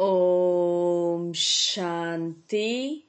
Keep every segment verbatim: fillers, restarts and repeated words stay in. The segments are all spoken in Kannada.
ಓಂ ಶಾಂತಿ.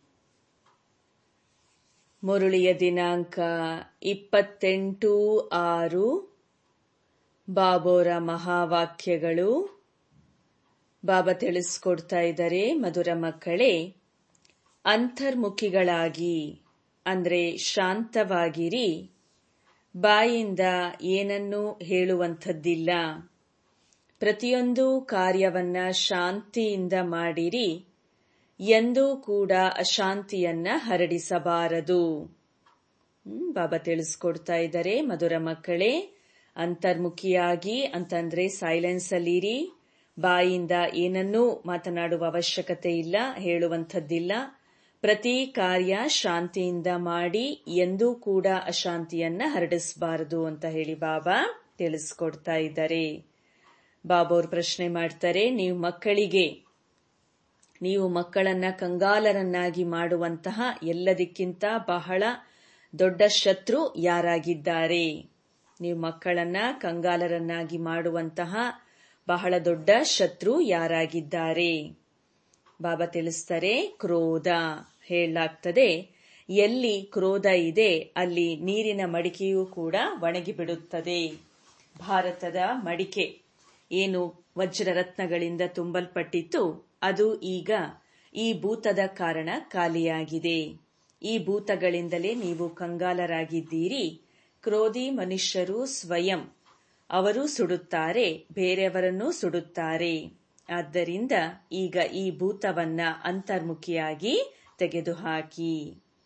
ಮುರುಳಿಯ ದಿನಾಂಕ ಇಪ್ಪತ್ತೆಂಟು ಆರು. ಬಾಬೋರ ಮಹಾವಾಕ್ಯಗಳು. ಬಾಬಾ ತಿಳಿಸ್ಕೊಡ್ತಾ ಇದ್ದಾರೆ, ಮಧುರ ಮಕ್ಕಳೇ, ಅಂತರ್ಮುಖಿಗಳಾಗಿ ಅಂದ್ರೆ ಶಾಂತವಾಗಿರಿ. ಬಾಯಿಂದ ಏನನ್ನೂ ಹೇಳುವಂಥದ್ದಿಲ್ಲ. ಪ್ರತಿಯೊಂದು ಕಾರ್ಯವನ್ನ ಶಾಂತಿಯಿಂದ ಮಾಡಿರಿ. ಎಂದೂ ಕೂಡ ಅಶಾಂತಿಯನ್ನ ಹರಡಿಸಬಾರದು. ಹ್ಮ್ ಬಾಬಾ ತಿಳಿಸ್ಕೊಡ್ತಾ ಇದ್ದಾರೆ, ಮಧುರ ಮಕ್ಕಳೇ, ಅಂತರ್ಮುಖಿಯಾಗಿ ಅಂತಂದ್ರೆ ಸೈಲೆನ್ಸ್ ಅಲ್ಲಿರಿ. ಬಾಯಿಂದ ಏನನ್ನೂ ಮಾತನಾಡುವ ಅವಶ್ಯಕತೆ ಇಲ್ಲ, ಹೇಳುವಂಥದ್ದಿಲ್ಲ. ಪ್ರತಿ ಕಾರ್ಯ ಶಾಂತಿಯಿಂದ ಮಾಡಿ, ಎಂದೂ ಕೂಡ ಅಶಾಂತಿಯನ್ನ ಹರಡಿಸಬಾರದು ಅಂತ ಹೇಳಿ ಬಾಬಾ ತಿಳಿಸ್ಕೊಡ್ತಾ ಇದ್ದಾರೆ. ಬಾಬಾ ಅವ್ರು ಪ್ರಶ್ನೆ ಮಾಡ್ತಾರೆ, ನೀವು ಮಕ್ಕಳಿಗೆ ನೀವು ಮಕ್ಕಳನ್ನ ಕಂಗಾಲರನ್ನಾಗಿ ಮಾಡುವಂತಹ ಎಲ್ಲದಕ್ಕಿಂತ ಬಹಳ ದೊಡ್ಡ ಶತ್ರು ಯಾರಾಗಿದ್ದಾರೆ? ನೀವು ಮಕ್ಕಳನ್ನ ಕಂಗಾಲರನ್ನಾಗಿ ಮಾಡುವಂತಹ ಬಹಳ ದೊಡ್ಡ ಶತ್ರು ಯಾರಾಗಿದ್ದಾರೆ? ಬಾಬಾ ತಿಳಿಸ್ತಾರೆ, ಕ್ರೋಧ. ಹೇಳಲಾಗ್ತದೆ, ಎಲ್ಲಿ ಕ್ರೋಧ ಇದೆ ಅಲ್ಲಿ ನೀರಿನ ಮಡಿಕೆಯೂ ಕೂಡ ಒಣಗಿಬಿಡುತ್ತದೆ. ಭಾರತದ ಮಡಿಕೆ ಏನು ವಜ್ರ ರತ್ನಗಳಿಂದ ತುಂಬಲ್ಪಟ್ಟಿತ್ತು, ಅದು ಈಗ ಈ ಭೂತದ ಕಾರಣ ಖಾಲಿಯಾಗಿದೆ. ಈ ಭೂತಗಳಿಂದಲೇ ನೀವು ಕಂಗಾಲರಾಗಿದ್ದೀರಿ. ಕ್ರೋಧಿ ಮನುಷ್ಯರು ಸ್ವಯಂ ಅವರು ಸುಡುತ್ತಾರೆ, ಬೇರೆಯವರನ್ನು ಸುಡುತ್ತಾರೆ. ಆದ್ದರಿಂದ ಈಗ ಈ ಭೂತವನ್ನ ಅಂತರ್ಮುಖಿಯಾಗಿ ತೆಗೆದುಹಾಕಿ.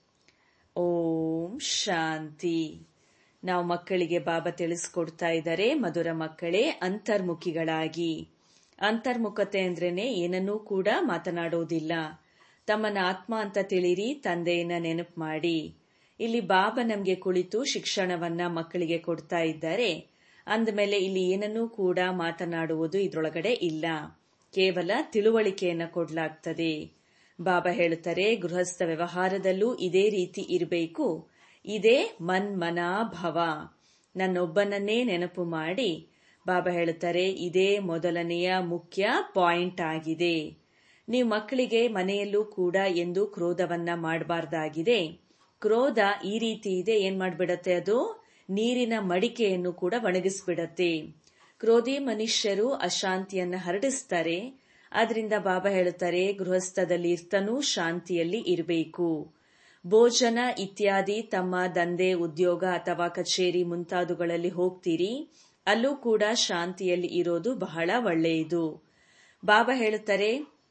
ಓಂ ಶಾಂತಿ. ನಾವು ಮಕ್ಕಳಿಗೆ ಬಾಬಾ ತಿಳಿಸ್ಕೊಡ್ತಾ ಇದ್ದಾರೆ, ಮಧುರ ಮಕ್ಕಳೇ, ಅಂತರ್ಮುಖಿಗಳಾಗಿ. ಅಂತರ್ಮುಖತೆ ಅಂದ್ರೇನೆ ಏನನ್ನೂ ಕೂಡ ಮಾತನಾಡೋದಿಲ್ಲ. ತಮ್ಮನ್ನ ಆತ್ಮ ಅಂತ ತಿಳಿರಿ, ತಂದೆಯನ್ನ ನೆನಪು ಮಾಡಿ. ಇಲ್ಲಿ ಬಾಬಾ ನಮ್ಗೆ ಕುಳಿತು ಶಿಕ್ಷಣವನ್ನ ಮಕ್ಕಳಿಗೆ ಕೊಡ್ತಾ ಇದ್ದಾರೆ. ಅಂದಮೇಲೆ ಇಲ್ಲಿ ಏನನ್ನೂ ಕೂಡ ಮಾತನಾಡುವುದು ಇದ್ರೊಳಗಡೆ ಇಲ್ಲ, ಕೇವಲ ತಿಳುವಳಿಕೆಯನ್ನ ಕೊಡ್ಲಾಗ್ತದೆ. ಬಾಬಾ ಹೇಳುತ್ತಾರೆ, ಗೃಹಸ್ಥ ವ್ಯವಹಾರದಲ್ಲೂ ಇದೇ ರೀತಿ ಇರಬೇಕು. ಇದೇ ಮನ್ಮನಾಭವ, ನನ್ನೊಬ್ಬನನ್ನೇ ನೆನಪು ಮಾಡಿ. ಬಾಬಾ ಹೇಳುತ್ತಾರೆ, ಇದೇ ಮೊದಲನೆಯ ಮುಖ್ಯ ಪಾಯಿಂಟ್ ಆಗಿದೆ. ನೀವು ಮಕ್ಕಳಿಗೆ ಮನೆಯಲ್ಲೂ ಕೂಡ ಎಂದು ಕ್ರೋಧವನ್ನ ಮಾಡಬಾರ್ದಾಗಿದೆ. ಕ್ರೋಧ ಈ ರೀತಿ ಇದೆ, ಏನ್ ಮಾಡ್ಬಿಡತ್ತೆ, ಅದು ನೀರಿನ ಮಡಿಕೆಯನ್ನು ಕೂಡ ಒಣಗಿಸ್ಬಿಡತ್ತೆ. ಕ್ರೋಧಿ ಮನುಷ್ಯರು ಅಶಾಂತಿಯನ್ನ ಹರಡಿಸ್ತಾರೆ. ಆದ್ರಿಂದ ಬಾಬಾ ಹೇಳುತ್ತಾರೆ, ಗೃಹಸ್ಥದಲ್ಲಿ ಇರ್ತನೂ ಶಾಂತಿಯಲ್ಲಿ ಇರಬೇಕು. ಭೋಜನ ಇತ್ಯಾದಿ ತಮ್ಮ ದಂಧೆ ಉದ್ಯೋಗ ಅಥವಾ ಕಚೇರಿ ಮುಂತಾದವುಗಳಲ್ಲಿ ಹೋಗ್ತೀರಿ, ಅಲ್ಲೂ ಕೂಡ ಶಾಂತಿಯಲ್ಲಿ ಇರೋದು ಬಹಳ ಒಳ್ಳೆಯದು. ಬಾಬಾ ಹೇಳುತ್ತಾರೆ,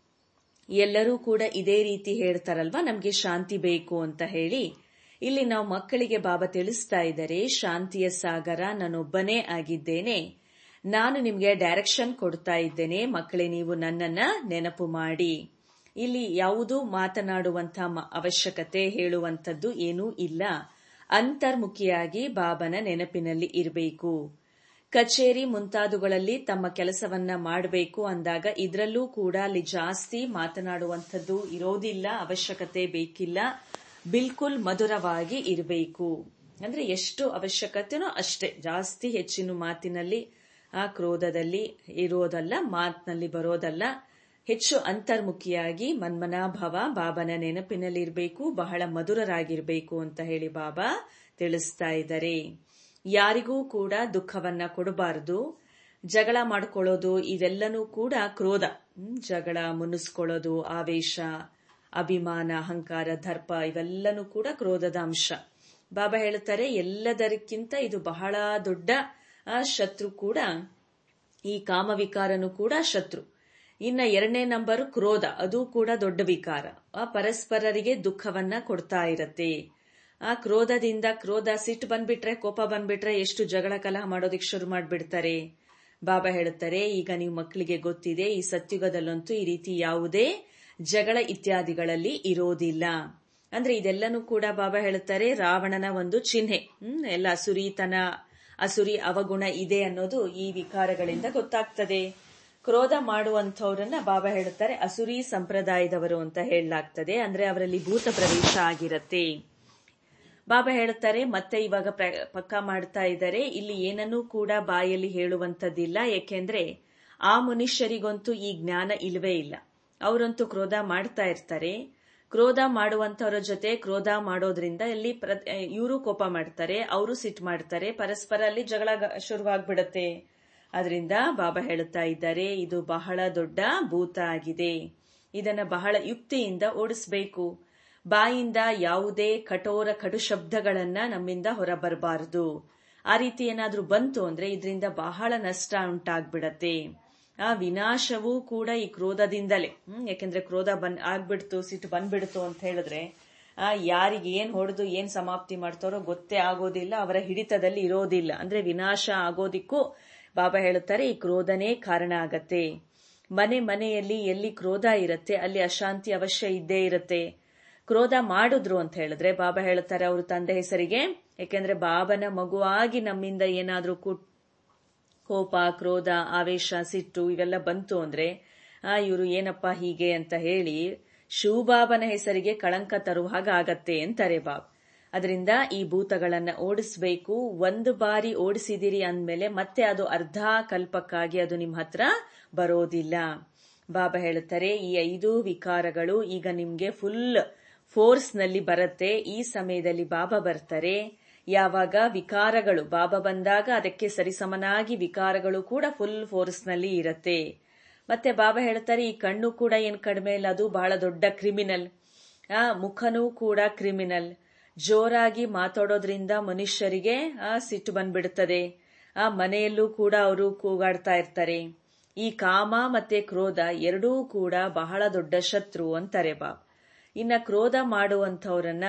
ಎಲ್ಲರೂ ಕೂಡ ಇದೇ ರೀತಿ ಹೇಳ್ತಾರಲ್ವಾ, ನಮ್ಗೆ ಶಾಂತಿ ಬೇಕು ಅಂತ ಹೇಳಿ. ಇಲ್ಲಿ ನಾವು ಮಕ್ಕಳಿಗೆ ಬಾಬಾ ತಿಳಿಸ್ತಾ ಇದ್ದಾರೆ, ಶಾಂತಿಯ ಸಾಗರ ನಾನೊಬ್ಬನೇ ಆಗಿದ್ದೇನೆ. ನಾನು ನಿಮ್ಗೆ ಡೈರೆಕ್ಷನ್ ಕೊಡ್ತಾ ಇದ್ದೇನೆ. ಮಕ್ಕಳೇ, ನೀವು ನನ್ನನ್ನ ನೆನಪು ಮಾಡಿ. ಇಲ್ಲಿ ಯಾವುದೂ ಮಾತನಾಡುವಂತ ಅವಶ್ಯಕತೆ ಹೇಳುವಂಥದ್ದು ಏನೂ ಇಲ್ಲ. ಅಂತರ್ಮುಖಿಯಾಗಿ ಬಾಬನ ನೆನಪಿನಲ್ಲಿ ಇರಬೇಕು. ಕಚೇರಿ ಮುಂತಾದವುಗಳಲ್ಲಿ ತಮ್ಮ ಕೆಲಸವನ್ನ ಮಾಡಬೇಕು ಅಂದಾಗ ಇದರಲ್ಲೂ ಕೂಡ ಅಲ್ಲಿ ಜಾಸ್ತಿ ಮಾತನಾಡುವಂಥದ್ದು ಇರೋದಿಲ್ಲ, ಅವಶ್ಯಕತೆ ಬೇಕಿಲ್ಲ. ಬಿಲ್ಕುಲ್ ಮಧುರವಾಗಿ ಇರಬೇಕು. ಅಂದ್ರೆ ಎಷ್ಟು ಅವಶ್ಯಕತೆನೋ ಅಷ್ಟೇ, ಜಾಸ್ತಿ ಹೆಚ್ಚಿನ ಮಾತಿನಲ್ಲಿ ಆ ಕ್ರೋಧದಲ್ಲಿ ಇರೋದಲ್ಲ, ಮಾತಿನಲ್ಲಿ ಬರೋದಲ್ಲ. ಹೆಚ್ಚು ಅಂತರ್ಮುಖಿಯಾಗಿ ಮನ್ಮನಾಭವ, ಬಾಬನ ನೆನಪಿನಲ್ಲಿರಬೇಕು, ಬಹಳ ಮಧುರರಾಗಿರ್ಬೇಕು ಅಂತ ಹೇಳಿ ಬಾಬಾ ತಿಳಿಸ್ತಾ ಇದ್ದಾರೆ. ಯಾರಿಗೂ ಕೂಡ ದುಃಖವನ್ನ ಕೊಡಬಾರದು. ಜಗಳ ಮಾಡ್ಕೊಳ್ಳೋದು ಇದೆಲ್ಲನೂ ಕೂಡ ಕ್ರೋಧ. ಜಗಳ, ಮುನಿಸ್ಕೊಳ್ಳೋದು, ಆವೇಶ, ಅಭಿಮಾನ, ಅಹಂಕಾರ, ದರ್ಪ ಇವೆಲ್ಲನೂ ಕೂಡ ಕ್ರೋಧದ ಅಂಶ. ಬಾಬಾ ಹೇಳ್ತಾರೆ, ಎಲ್ಲದಕ್ಕಿಂತ ಇದು ಬಹಳ ದೊಡ್ಡ ಶತ್ರು ಕೂಡ. ಈ ಕಾಮವಿಕಾರನು ಕೂಡ ಶತ್ರು. ಇನ್ನ ಎರಡನೇ ನಂಬರ್ ಕ್ರೋಧ, ಅದು ಕೂಡ ದೊಡ್ಡ ವಿಕಾರ. ಆ ಪರಸ್ಪರರಿಗೆ ದುಃಖವನ್ನ ಕೊಡ್ತಾ ಇರತ್ತೆ. ಆ ಕ್ರೋಧದಿಂದ, ಕ್ರೋಧ ಸಿಟ್ಟು ಬಂದ್ಬಿಟ್ರೆ, ಕೋಪ ಬಂದ್ಬಿಟ್ರೆ ಎಷ್ಟು ಜಗಳ ಕಲಹ ಮಾಡೋದಿಕ್ ಶುರು ಮಾಡ್ಬಿಡ್ತಾರೆ. ಬಾಬಾ ಹೇಳುತ್ತಾರೆ, ಈಗ ನೀವು ಮಕ್ಕಳಿಗೆ ಗೊತ್ತಿದೆ, ಈ ಸತ್ಯುಗದಲ್ಲಂತೂ ಈ ರೀತಿ ಯಾವುದೇ ಜಗಳ ಇತ್ಯಾದಿಗಳಲ್ಲಿ ಇರೋದಿಲ್ಲ. ಅಂದ್ರೆ ಇದೆಲ್ಲನೂ ಕೂಡ ಬಾಬಾ ಹೇಳುತ್ತಾರೆ, ರಾವಣನ ಒಂದು ಚಿಹ್ನೆ. ಹ್ಮ್ ಎಲ್ಲ ಅಸುರಿತನ, ಅಸುರಿ ಅವಗುಣ ಇದೆ ಅನ್ನೋದು ಈ ವಿಕಾರಗಳಿಂದ ಗೊತ್ತಾಗ್ತದೆ. ಕ್ರೋಧ ಮಾಡುವಂಥವ್ರನ್ನ ಬಾಬಾ ಹೇಳುತ್ತಾರೆ ಅಸುರಿ ಸಂಪ್ರದಾಯದವರು ಅಂತ ಹೇಳಲಾಗ್ತದೆ. ಅಂದ್ರೆ ಅವರಲ್ಲಿ ಭೂತ ಪ್ರವೇಶ ಆಗಿರತ್ತೆ. ಬಾಬಾ ಹೇಳುತ್ತಾರೆ, ಮತ್ತೆ ಇವಾಗ ಪಕ್ಕಾ ಮಾಡ್ತಾ ಇದ್ದಾರೆ, ಇಲ್ಲಿ ಏನನ್ನೂ ಕೂಡ ಬಾಯಲ್ಲಿ ಹೇಳುವಂತದ್ದಿಲ್ಲ. ಏಕೆಂದ್ರೆ ಆ ಮನುಷ್ಯರಿಗಂತೂ ಈ ಜ್ಞಾನ ಇಲ್ವೇ ಇಲ್ಲ. ಅವರಂತೂ ಕ್ರೋಧ ಮಾಡ್ತಾ ಇರ್ತಾರೆ. ಕ್ರೋಧ ಮಾಡುವಂತವರ ಜೊತೆ ಕ್ರೋಧ ಮಾಡೋದ್ರಿಂದ ಇಲ್ಲಿ ಇವರು ಕೋಪ ಮಾಡ್ತಾರೆ, ಅವರು ಸಿಟ್ಟು ಮಾಡ್ತಾರೆ, ಪರಸ್ಪರ ಅಲ್ಲಿ ಜಗಳ ಶುರುವಾಗ್ಬಿಡತ್ತೆ. ಅದರಿಂದ ಬಾಬಾ ಹೇಳುತ್ತಾ ಇದ್ದಾರೆ, ಇದು ಬಹಳ ದೊಡ್ಡ ಭೂತ ಆಗಿದೆ, ಇದನ್ನ ಬಹಳ ಯುಕ್ತಿಯಿಂದ ಓಡಿಸಬೇಕು. ಬಾಯಿಂದ ಯಾವುದೇ ಕಠೋರ ಕಡು ಶಬ್ದಗಳನ್ನ ನಮ್ಮಿಂದ ಹೊರಬರಬಾರದು. ಆ ರೀತಿ ಏನಾದ್ರೂ ಬಂತು ಅಂದ್ರೆ ಇದರಿಂದ ಬಹಳ ನಷ್ಟ ಉಂಟಾಗ್ಬಿಡತ್ತೆ. ಆ ವಿನಾಶವೂ ಕೂಡ ಈ ಕ್ರೋಧದಿಂದಲೇ. ಹ್ಮ್ ಯಾಕೆಂದ್ರೆ ಕ್ರೋಧ ಬಂದ್ ಆಗ್ಬಿಡ್ತು, ಸಿಟ್ಟು ಬಂದ್ಬಿಡ್ತು ಅಂತ ಹೇಳಿದ್ರೆ ಆ ಯಾರಿಗೆ ಏನ್ ಹೊಡೆದು ಏನ್ ಸಮಾಪ್ತಿ ಮಾಡ್ತಾರೋ ಗೊತ್ತೇ ಆಗೋದಿಲ್ಲ, ಅವರ ಹಿಡಿತದಲ್ಲಿ ಇರೋದಿಲ್ಲ. ಅಂದ್ರೆ ವಿನಾಶ ಆಗೋದಿಕ್ಕೂ ಬಾಬಾ ಹೇಳುತ್ತಾರೆ ಈ ಕ್ರೋಧನೇ ಕಾರಣ ಆಗತ್ತೆ. ಮನೆ ಮನೆಯಲ್ಲಿ ಎಲ್ಲಿ ಕ್ರೋಧ ಇರುತ್ತೆ ಅಲ್ಲಿ ಅಶಾಂತಿ ಅವಶ್ಯ ಇದ್ದೇ ಇರುತ್ತೆ. ಕ್ರೋಧ ಮಾಡಿದ್ರು ಅಂತ ಹೇಳಿದ್ರೆ ಬಾಬಾ ಹೇಳುತ್ತಾರೆ ಅವರು ತಂದೆ ಹೆಸರಿಗೆ, ಯಾಕೆಂದ್ರೆ ಬಾಬನ ಮಗುವಾಗಿ ನಮ್ಮಿಂದ ಏನಾದ್ರೂ ಕೋಪ, ಕ್ರೋಧ, ಆವೇಶ, ಸಿಟ್ಟು ಇವೆಲ್ಲ ಬಂತು ಅಂದ್ರೆ ಆ ಇವರು ಏನಪ್ಪಾ ಹೀಗೆ ಅಂತ ಹೇಳಿ ಶಿವಬಾಬನ ಹೆಸರಿಗೆ ಕಳಂಕ ತರುವ ಹಾಗೆ ಆಗತ್ತೆ ಅಂತಾರೆ ಬಾಬ್. ಅದರಿಂದ ಈ ಭೂತಗಳನ್ನ ಓಡಿಸ್ಬೇಕು. ಒಂದು ಬಾರಿ ಓಡಿಸಿದಿರಿ ಅಂದ್ಮೇಲೆ ಮತ್ತೆ ಅದು ಅರ್ಧ ಕಲ್ಪಕ್ಕಾಗಿ ಅದು ನಿಮ್ ಹತ್ರ ಬರೋದಿಲ್ಲ. ಬಾಬಾ ಹೇಳುತ್ತಾರೆ ಈ ಐದು ವಿಕಾರಗಳು ಈಗ ನಿಮ್ಗೆ ಫುಲ್ ಫೋರ್ಸ್ ನಲ್ಲಿ ಬರುತ್ತೆ. ಈ ಸಮಯದಲ್ಲಿ ಬಾಬಾ ಬರ್ತಾರೆ. ಯಾವಾಗ ವಿಕಾರಗಳು ಬಾಬಾ ಬಂದಾಗ ಅದಕ್ಕೆ ಸರಿಸಮನಾಗಿ ವಿಕಾರಗಳು ಕೂಡ ಫುಲ್ ಫೋರ್ಸ್ ನಲ್ಲಿ ಇರತ್ತೆ. ಮತ್ತೆ ಬಾಬಾ ಹೇಳ್ತಾರೆ ಈ ಕಣ್ಣು ಕೂಡ ಏನ್ ಕಡಿಮೆ ಇಲ್ಲ, ಅದು ಬಹಳ ದೊಡ್ಡ ಕ್ರಿಮಿನಲ್. ಆ ಮುಖನೂ ಕೂಡ ಕ್ರಿಮಿನಲ್. ಜೋರಾಗಿ ಮಾತಾಡೋದ್ರಿಂದ ಮನುಷ್ಯರಿಗೆ ಆ ಸಿಟ್ಟು ಬಂದ್ಬಿಡುತ್ತದೆ. ಆ ಮನೆಯಲ್ಲೂ ಕೂಡ ಅವರು ಕೂಗಾಡ್ತಾ ಇರ್ತಾರೆ. ಈ ಕಾಮ ಮತ್ತೆ ಕ್ರೋಧ ಎರಡೂ ಕೂಡ ಬಹಳ ದೊಡ್ಡ ಶತ್ರು ಅಂತಾರೆ ಬಾಬ್. ಇನ್ನ ಕ್ರೋಧ ಮಾಡುವಂಥವ್ರನ್ನ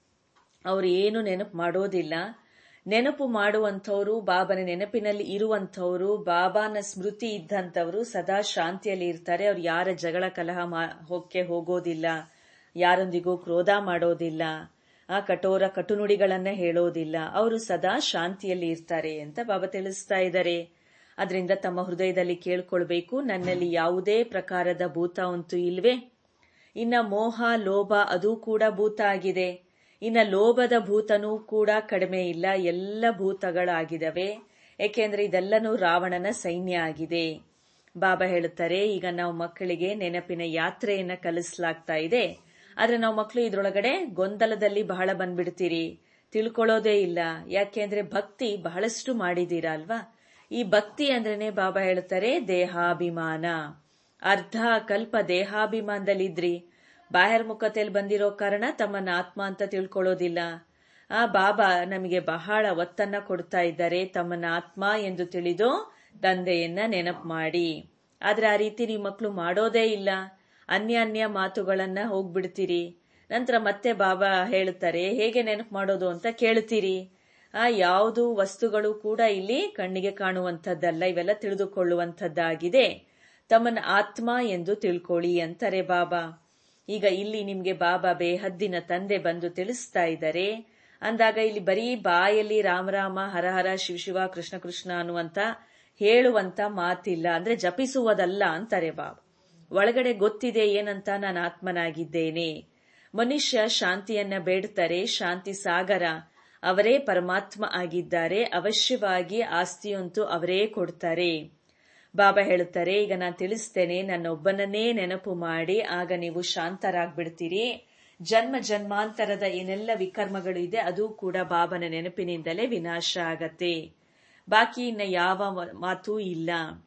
ಅವ್ರು ಏನು ನೆನಪು ಮಾಡೋದಿಲ್ಲ. ನೆನಪು ಮಾಡುವಂಥವ್ರು ಬಾಬನ ನೆನಪಿನಲ್ಲಿ ಇರುವಂಥವ್ರು, ಬಾಬಾನ ಸ್ಮೃತಿ ಇದ್ದಂಥವ್ರು ಸದಾ ಶಾಂತಿಯಲ್ಲಿ ಇರ್ತಾರೆ. ಅವ್ರು ಯಾರ ಜಗಳ ಕಲಹ ಹೊಕ್ಕೆ ಹೋಗೋದಿಲ್ಲ, ಯಾರೊಂದಿಗೂ ಕ್ರೋಧ ಮಾಡೋದಿಲ್ಲ, ಆ ಕಠೋರ ಕಟುನುಡಿಗಳನ್ನ ಹೇಳೋದಿಲ್ಲ. ಅವರು ಸದಾ ಶಾಂತಿಯಲ್ಲಿ ಇರ್ತಾರೆ ಅಂತ ಬಾಬಾ ತಿಳಿಸ್ತಾ ಇದ್ದಾರೆ. ಅದರಿಂದ ತಮ್ಮ ಹೃದಯದಲ್ಲಿ ಕೇಳ್ಕೊಳ್ಬೇಕು, ನನ್ನಲ್ಲಿ ಯಾವುದೇ ಪ್ರಕಾರದ ಭೂತ ಅಂತೂ ಇಲ್ವೇ. ಇನ್ನ ಮೋಹ, ಲೋಭ ಅದು ಕೂಡ ಭೂತ ಆಗಿದೆ. ಇನ್ನ ಲೋಭದ ಭೂತನೂ ಕೂಡ ಕಡಿಮೆ ಇಲ್ಲ, ಎಲ್ಲ ಭೂತಗಳಾಗಿದವೆ. ಏಕೆಂದ್ರೆ ಇದೆಲ್ಲನೂ ರಾವಣನ ಸೈನ್ಯ ಆಗಿದೆ. ಬಾಬಾ ಹೇಳುತ್ತಾರೆ ಈಗ ನಾವು ಮಕ್ಕಳಿಗೆ ನೆನಪಿನ ಯಾತ್ರೆಯನ್ನ ಕಲಿಸಲಾಗ್ತಾ ಇದೆ. ಆದ್ರೆ ನಾವು ಮಕ್ಕಳು ಇದ್ರೊಳಗಡೆ ಗೊಂದಲದಲ್ಲಿ ಬಹಳ ಬಂದ್ಬಿಡ್ತೀರಿ, ತಿಳ್ಕೊಳ್ಳೋದೇ ಇಲ್ಲ. ಯಾಕೆಂದ್ರೆ ಭಕ್ತಿ ಬಹಳಷ್ಟು ಮಾಡಿದೀರಾ ಅಲ್ವಾ. ಈ ಭಕ್ತಿ ಅಂದ್ರೇನೆ ಬಾಬಾ ಹೇಳುತ್ತಾರೆ ದೇಹಾಭಿಮಾನ. ಅರ್ಧ ಕಲ್ಪ ದೇಹಾಭಿಮಾನದಲ್ಲಿದ್ರಿ, ಬಾಹಿರ್ಮುಖತೆಯಲ್ಲಿ ಬಂದಿರೋ ಕಾರಣ ತಮ್ಮನ್ನ ಆತ್ಮ ಅಂತ ತಿಳ್ಕೊಳ್ಳೋದಿಲ್ಲ. ಆ ಬಾಬಾ ನಮಗೆ ಬಹಳ ಒತ್ತನ್ನ ಕೊಡ್ತಾ ಇದ್ದಾರೆ, ತಮ್ಮನ್ನ ಆತ್ಮ ಎಂದು ತಿಳಿದು ತಂದೆಯನ್ನ ನೆನಪು ಮಾಡಿ. ಆದ್ರೆ ಆ ರೀತಿ ನೀವು ಮಕ್ಕಳು ಮಾಡೋದೇ ಇಲ್ಲ. ಅನ್ಯ ಅನ್ಯ ಮಾತುಗಳನ್ನ ಹೋಗ್ಬಿಡ್ತೀರಿ. ನಂತರ ಮತ್ತೆ ಬಾಬಾ ಹೇಳುತ್ತಾರೆ ಹೇಗೆ ನೆನಪು ಮಾಡೋದು ಅಂತ ಕೇಳ್ತೀರಿ. ಆ ಯಾವುದು ವಸ್ತುಗಳು ಕೂಡ ಇಲ್ಲಿ ಕಣ್ಣಿಗೆ ಕಾಣುವಂಥದ್ದಲ್ಲ, ಇವೆಲ್ಲ ತಿಳಿದುಕೊಳ್ಳುವಂಥದ್ದಾಗಿದೆ. ತಮ್ಮನ್ನ ಆತ್ಮ ಎಂದು ತಿಳ್ಕೊಳ್ಳಿ ಅಂತಾರೆ ಬಾಬಾ. ಈಗ ಇಲ್ಲಿ ನಿಮ್ಗೆ ಬಾಬಾ ಬೇಹದ್ದಿನ ತಂದೆ ಬಂದು ತಿಳಿಸ್ತಾ ಇದ್ದಾರೆ. ಅಂದಾಗ ಇಲ್ಲಿ ಬರೀ ಬಾಯಲ್ಲಿ ರಾಮರಾಮ, ಹರಹರ, ಶಿವಶಿವ, ಕೃಷ್ಣ ಕೃಷ್ಣ ಅನ್ನುವಂತ ಹೇಳುವಂತ ಮಾತಿಲ್ಲ, ಅಂದ್ರೆ ಜಪಿಸುವುದಲ್ಲ ಅಂತಾರೆ ಬಾಬಾ. ಒಳಗಡೆ ಗೊತ್ತಿದೆ ಏನಂತ, ನಾನು ಆತ್ಮನಾಗಿದ್ದೇನೆ. ಮನುಷ್ಯ ಶಾಂತಿಯನ್ನ ಬೇಡ್ತಾರೆ, ಶಾಂತಿ ಸಾಗರ ಅವರೇ ಪರಮಾತ್ಮ ಆಗಿದ್ದಾರೆ. ಅವಶ್ಯವಾಗಿ ಆಸ್ತಿಯಂತೂ ಅವರೇ ಕೊಡ್ತಾರೆ. ಬಾಬಾ ಹೇಳುತ್ತಾರೆ ಈಗ ನಾನು ತಿಳಿಸ್ತೇನೆ, ನನ್ನೊಬ್ಬನನ್ನೇ ನೆನಪು ಮಾಡಿ, ಆಗ ನೀವು ಶಾಂತರಾಗ್ಬಿಡ್ತೀರಿ. ಜನ್ಮ ಜನ್ಮಾಂತರದ ಏನೆಲ್ಲ ವಿಕರ್ಮಗಳು ಇದೆ ಅದು ಕೂಡ ಬಾಬನ ನೆನಪಿನಿಂದಲೇ ವಿನಾಶ ಆಗತ್ತೆ. ಬಾಕಿ ಇನ್ನ ಯಾವ ಮಾತೂ ಇಲ್ಲ.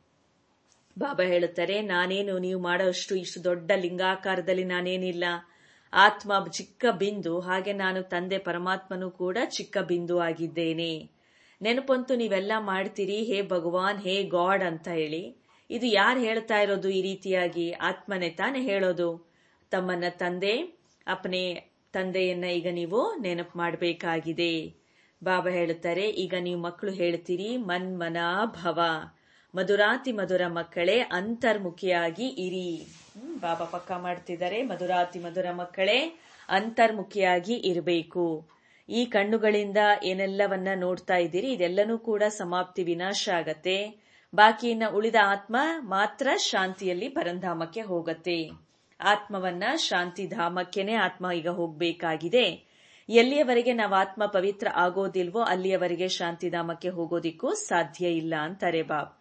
ಬಾಬಾ ಹೇಳುತ್ತಾರೆ ನಾನೇನು ನೀವು ಮಾಡೋಷ್ಟು ಇಷ್ಟು ದೊಡ್ಡ ಲಿಂಗಾಕಾರದಲ್ಲಿ ನಾನೇನಿಲ್ಲ. ಆತ್ಮ ಚಿಕ್ಕ ಬಿಂದು, ಹಾಗೆ ನಾನು ತಂದೆ ಪರಮಾತ್ಮನೂ ಕೂಡ ಚಿಕ್ಕ ಬಿಂದು ಆಗಿದ್ದೇನೆ. ನೆನಪಂತೂ ನೀವೆಲ್ಲ ಮಾಡ್ತೀರಿ, ಹೇ ಭಗವಾನ್, ಹೇ ಗಾಡ್ ಅಂತ ಹೇಳಿ. ಇದು ಯಾರು ಹೇಳ್ತಾ ಇರೋದು ಈ ರೀತಿಯಾಗಿ? ಆತ್ಮನೇ ತಾನೇ ಹೇಳೋದು. ತಮ್ಮನ್ನ ತಂದೆ ಅಪ್ಪನೇ ತಂದೆಯನ್ನ ಈಗ ನೀವು ನೆನಪು ಮಾಡಬೇಕಾಗಿದೆ. ಬಾಬಾ ಹೇಳುತ್ತಾರೆ ಈಗ ನೀವು ಮಕ್ಕಳು ಹೇಳ್ತೀರಿ ಮನ್ಮನಾ ಭವ, ಮಧುರಾತಿ ಮಧುರ ಮಕ್ಕಳೇ ಅಂತರ್ಮುಖಿಯಾಗಿ ಇರಿ. ಬಾಬಾ ಪಕ್ಕ ಮಾಡ್ತಿದ್ದಾರೆ, ಮಧುರಾತಿ ಮಧುರ ಮಕ್ಕಳೇ ಅಂತರ್ಮುಖಿಯಾಗಿ ಇರಬೇಕು. ಈ ಕಣ್ಣುಗಳಿಂದ ಏನೆಲ್ಲವನ್ನ ನೋಡ್ತಾ ಇದ್ದೀರಿ ಇದೆಲ್ಲನೂ ಕೂಡ ಸಮಾಪ್ತಿ, ವಿನಾಶ ಆಗತ್ತೆ. ಬಾಕಿನ ಉಳಿದ ಆತ್ಮ ಮಾತ್ರ ಶಾಂತಿಯಲ್ಲಿ ಪರಂಧಾಮಕ್ಕೆ ಹೋಗತ್ತೆ. ಆತ್ಮವನ್ನ ಶಾಂತಿಧಾಮಕ್ಕೆನೆ ಆತ್ಮ ಈಗ ಹೋಗ್ಬೇಕಾಗಿದೆ. ಎಲ್ಲಿಯವರೆಗೆ ನಾವು ಆತ್ಮ ಪವಿತ್ರ ಆಗೋದಿಲ್ವೋ ಅಲ್ಲಿಯವರೆಗೆ ಶಾಂತಿಧಾಮಕ್ಕೆ ಹೋಗೋದಿಕ್ಕೂ ಸಾಧ್ಯ ಇಲ್ಲ ಅಂತಾರೆ ಬಾಬ್.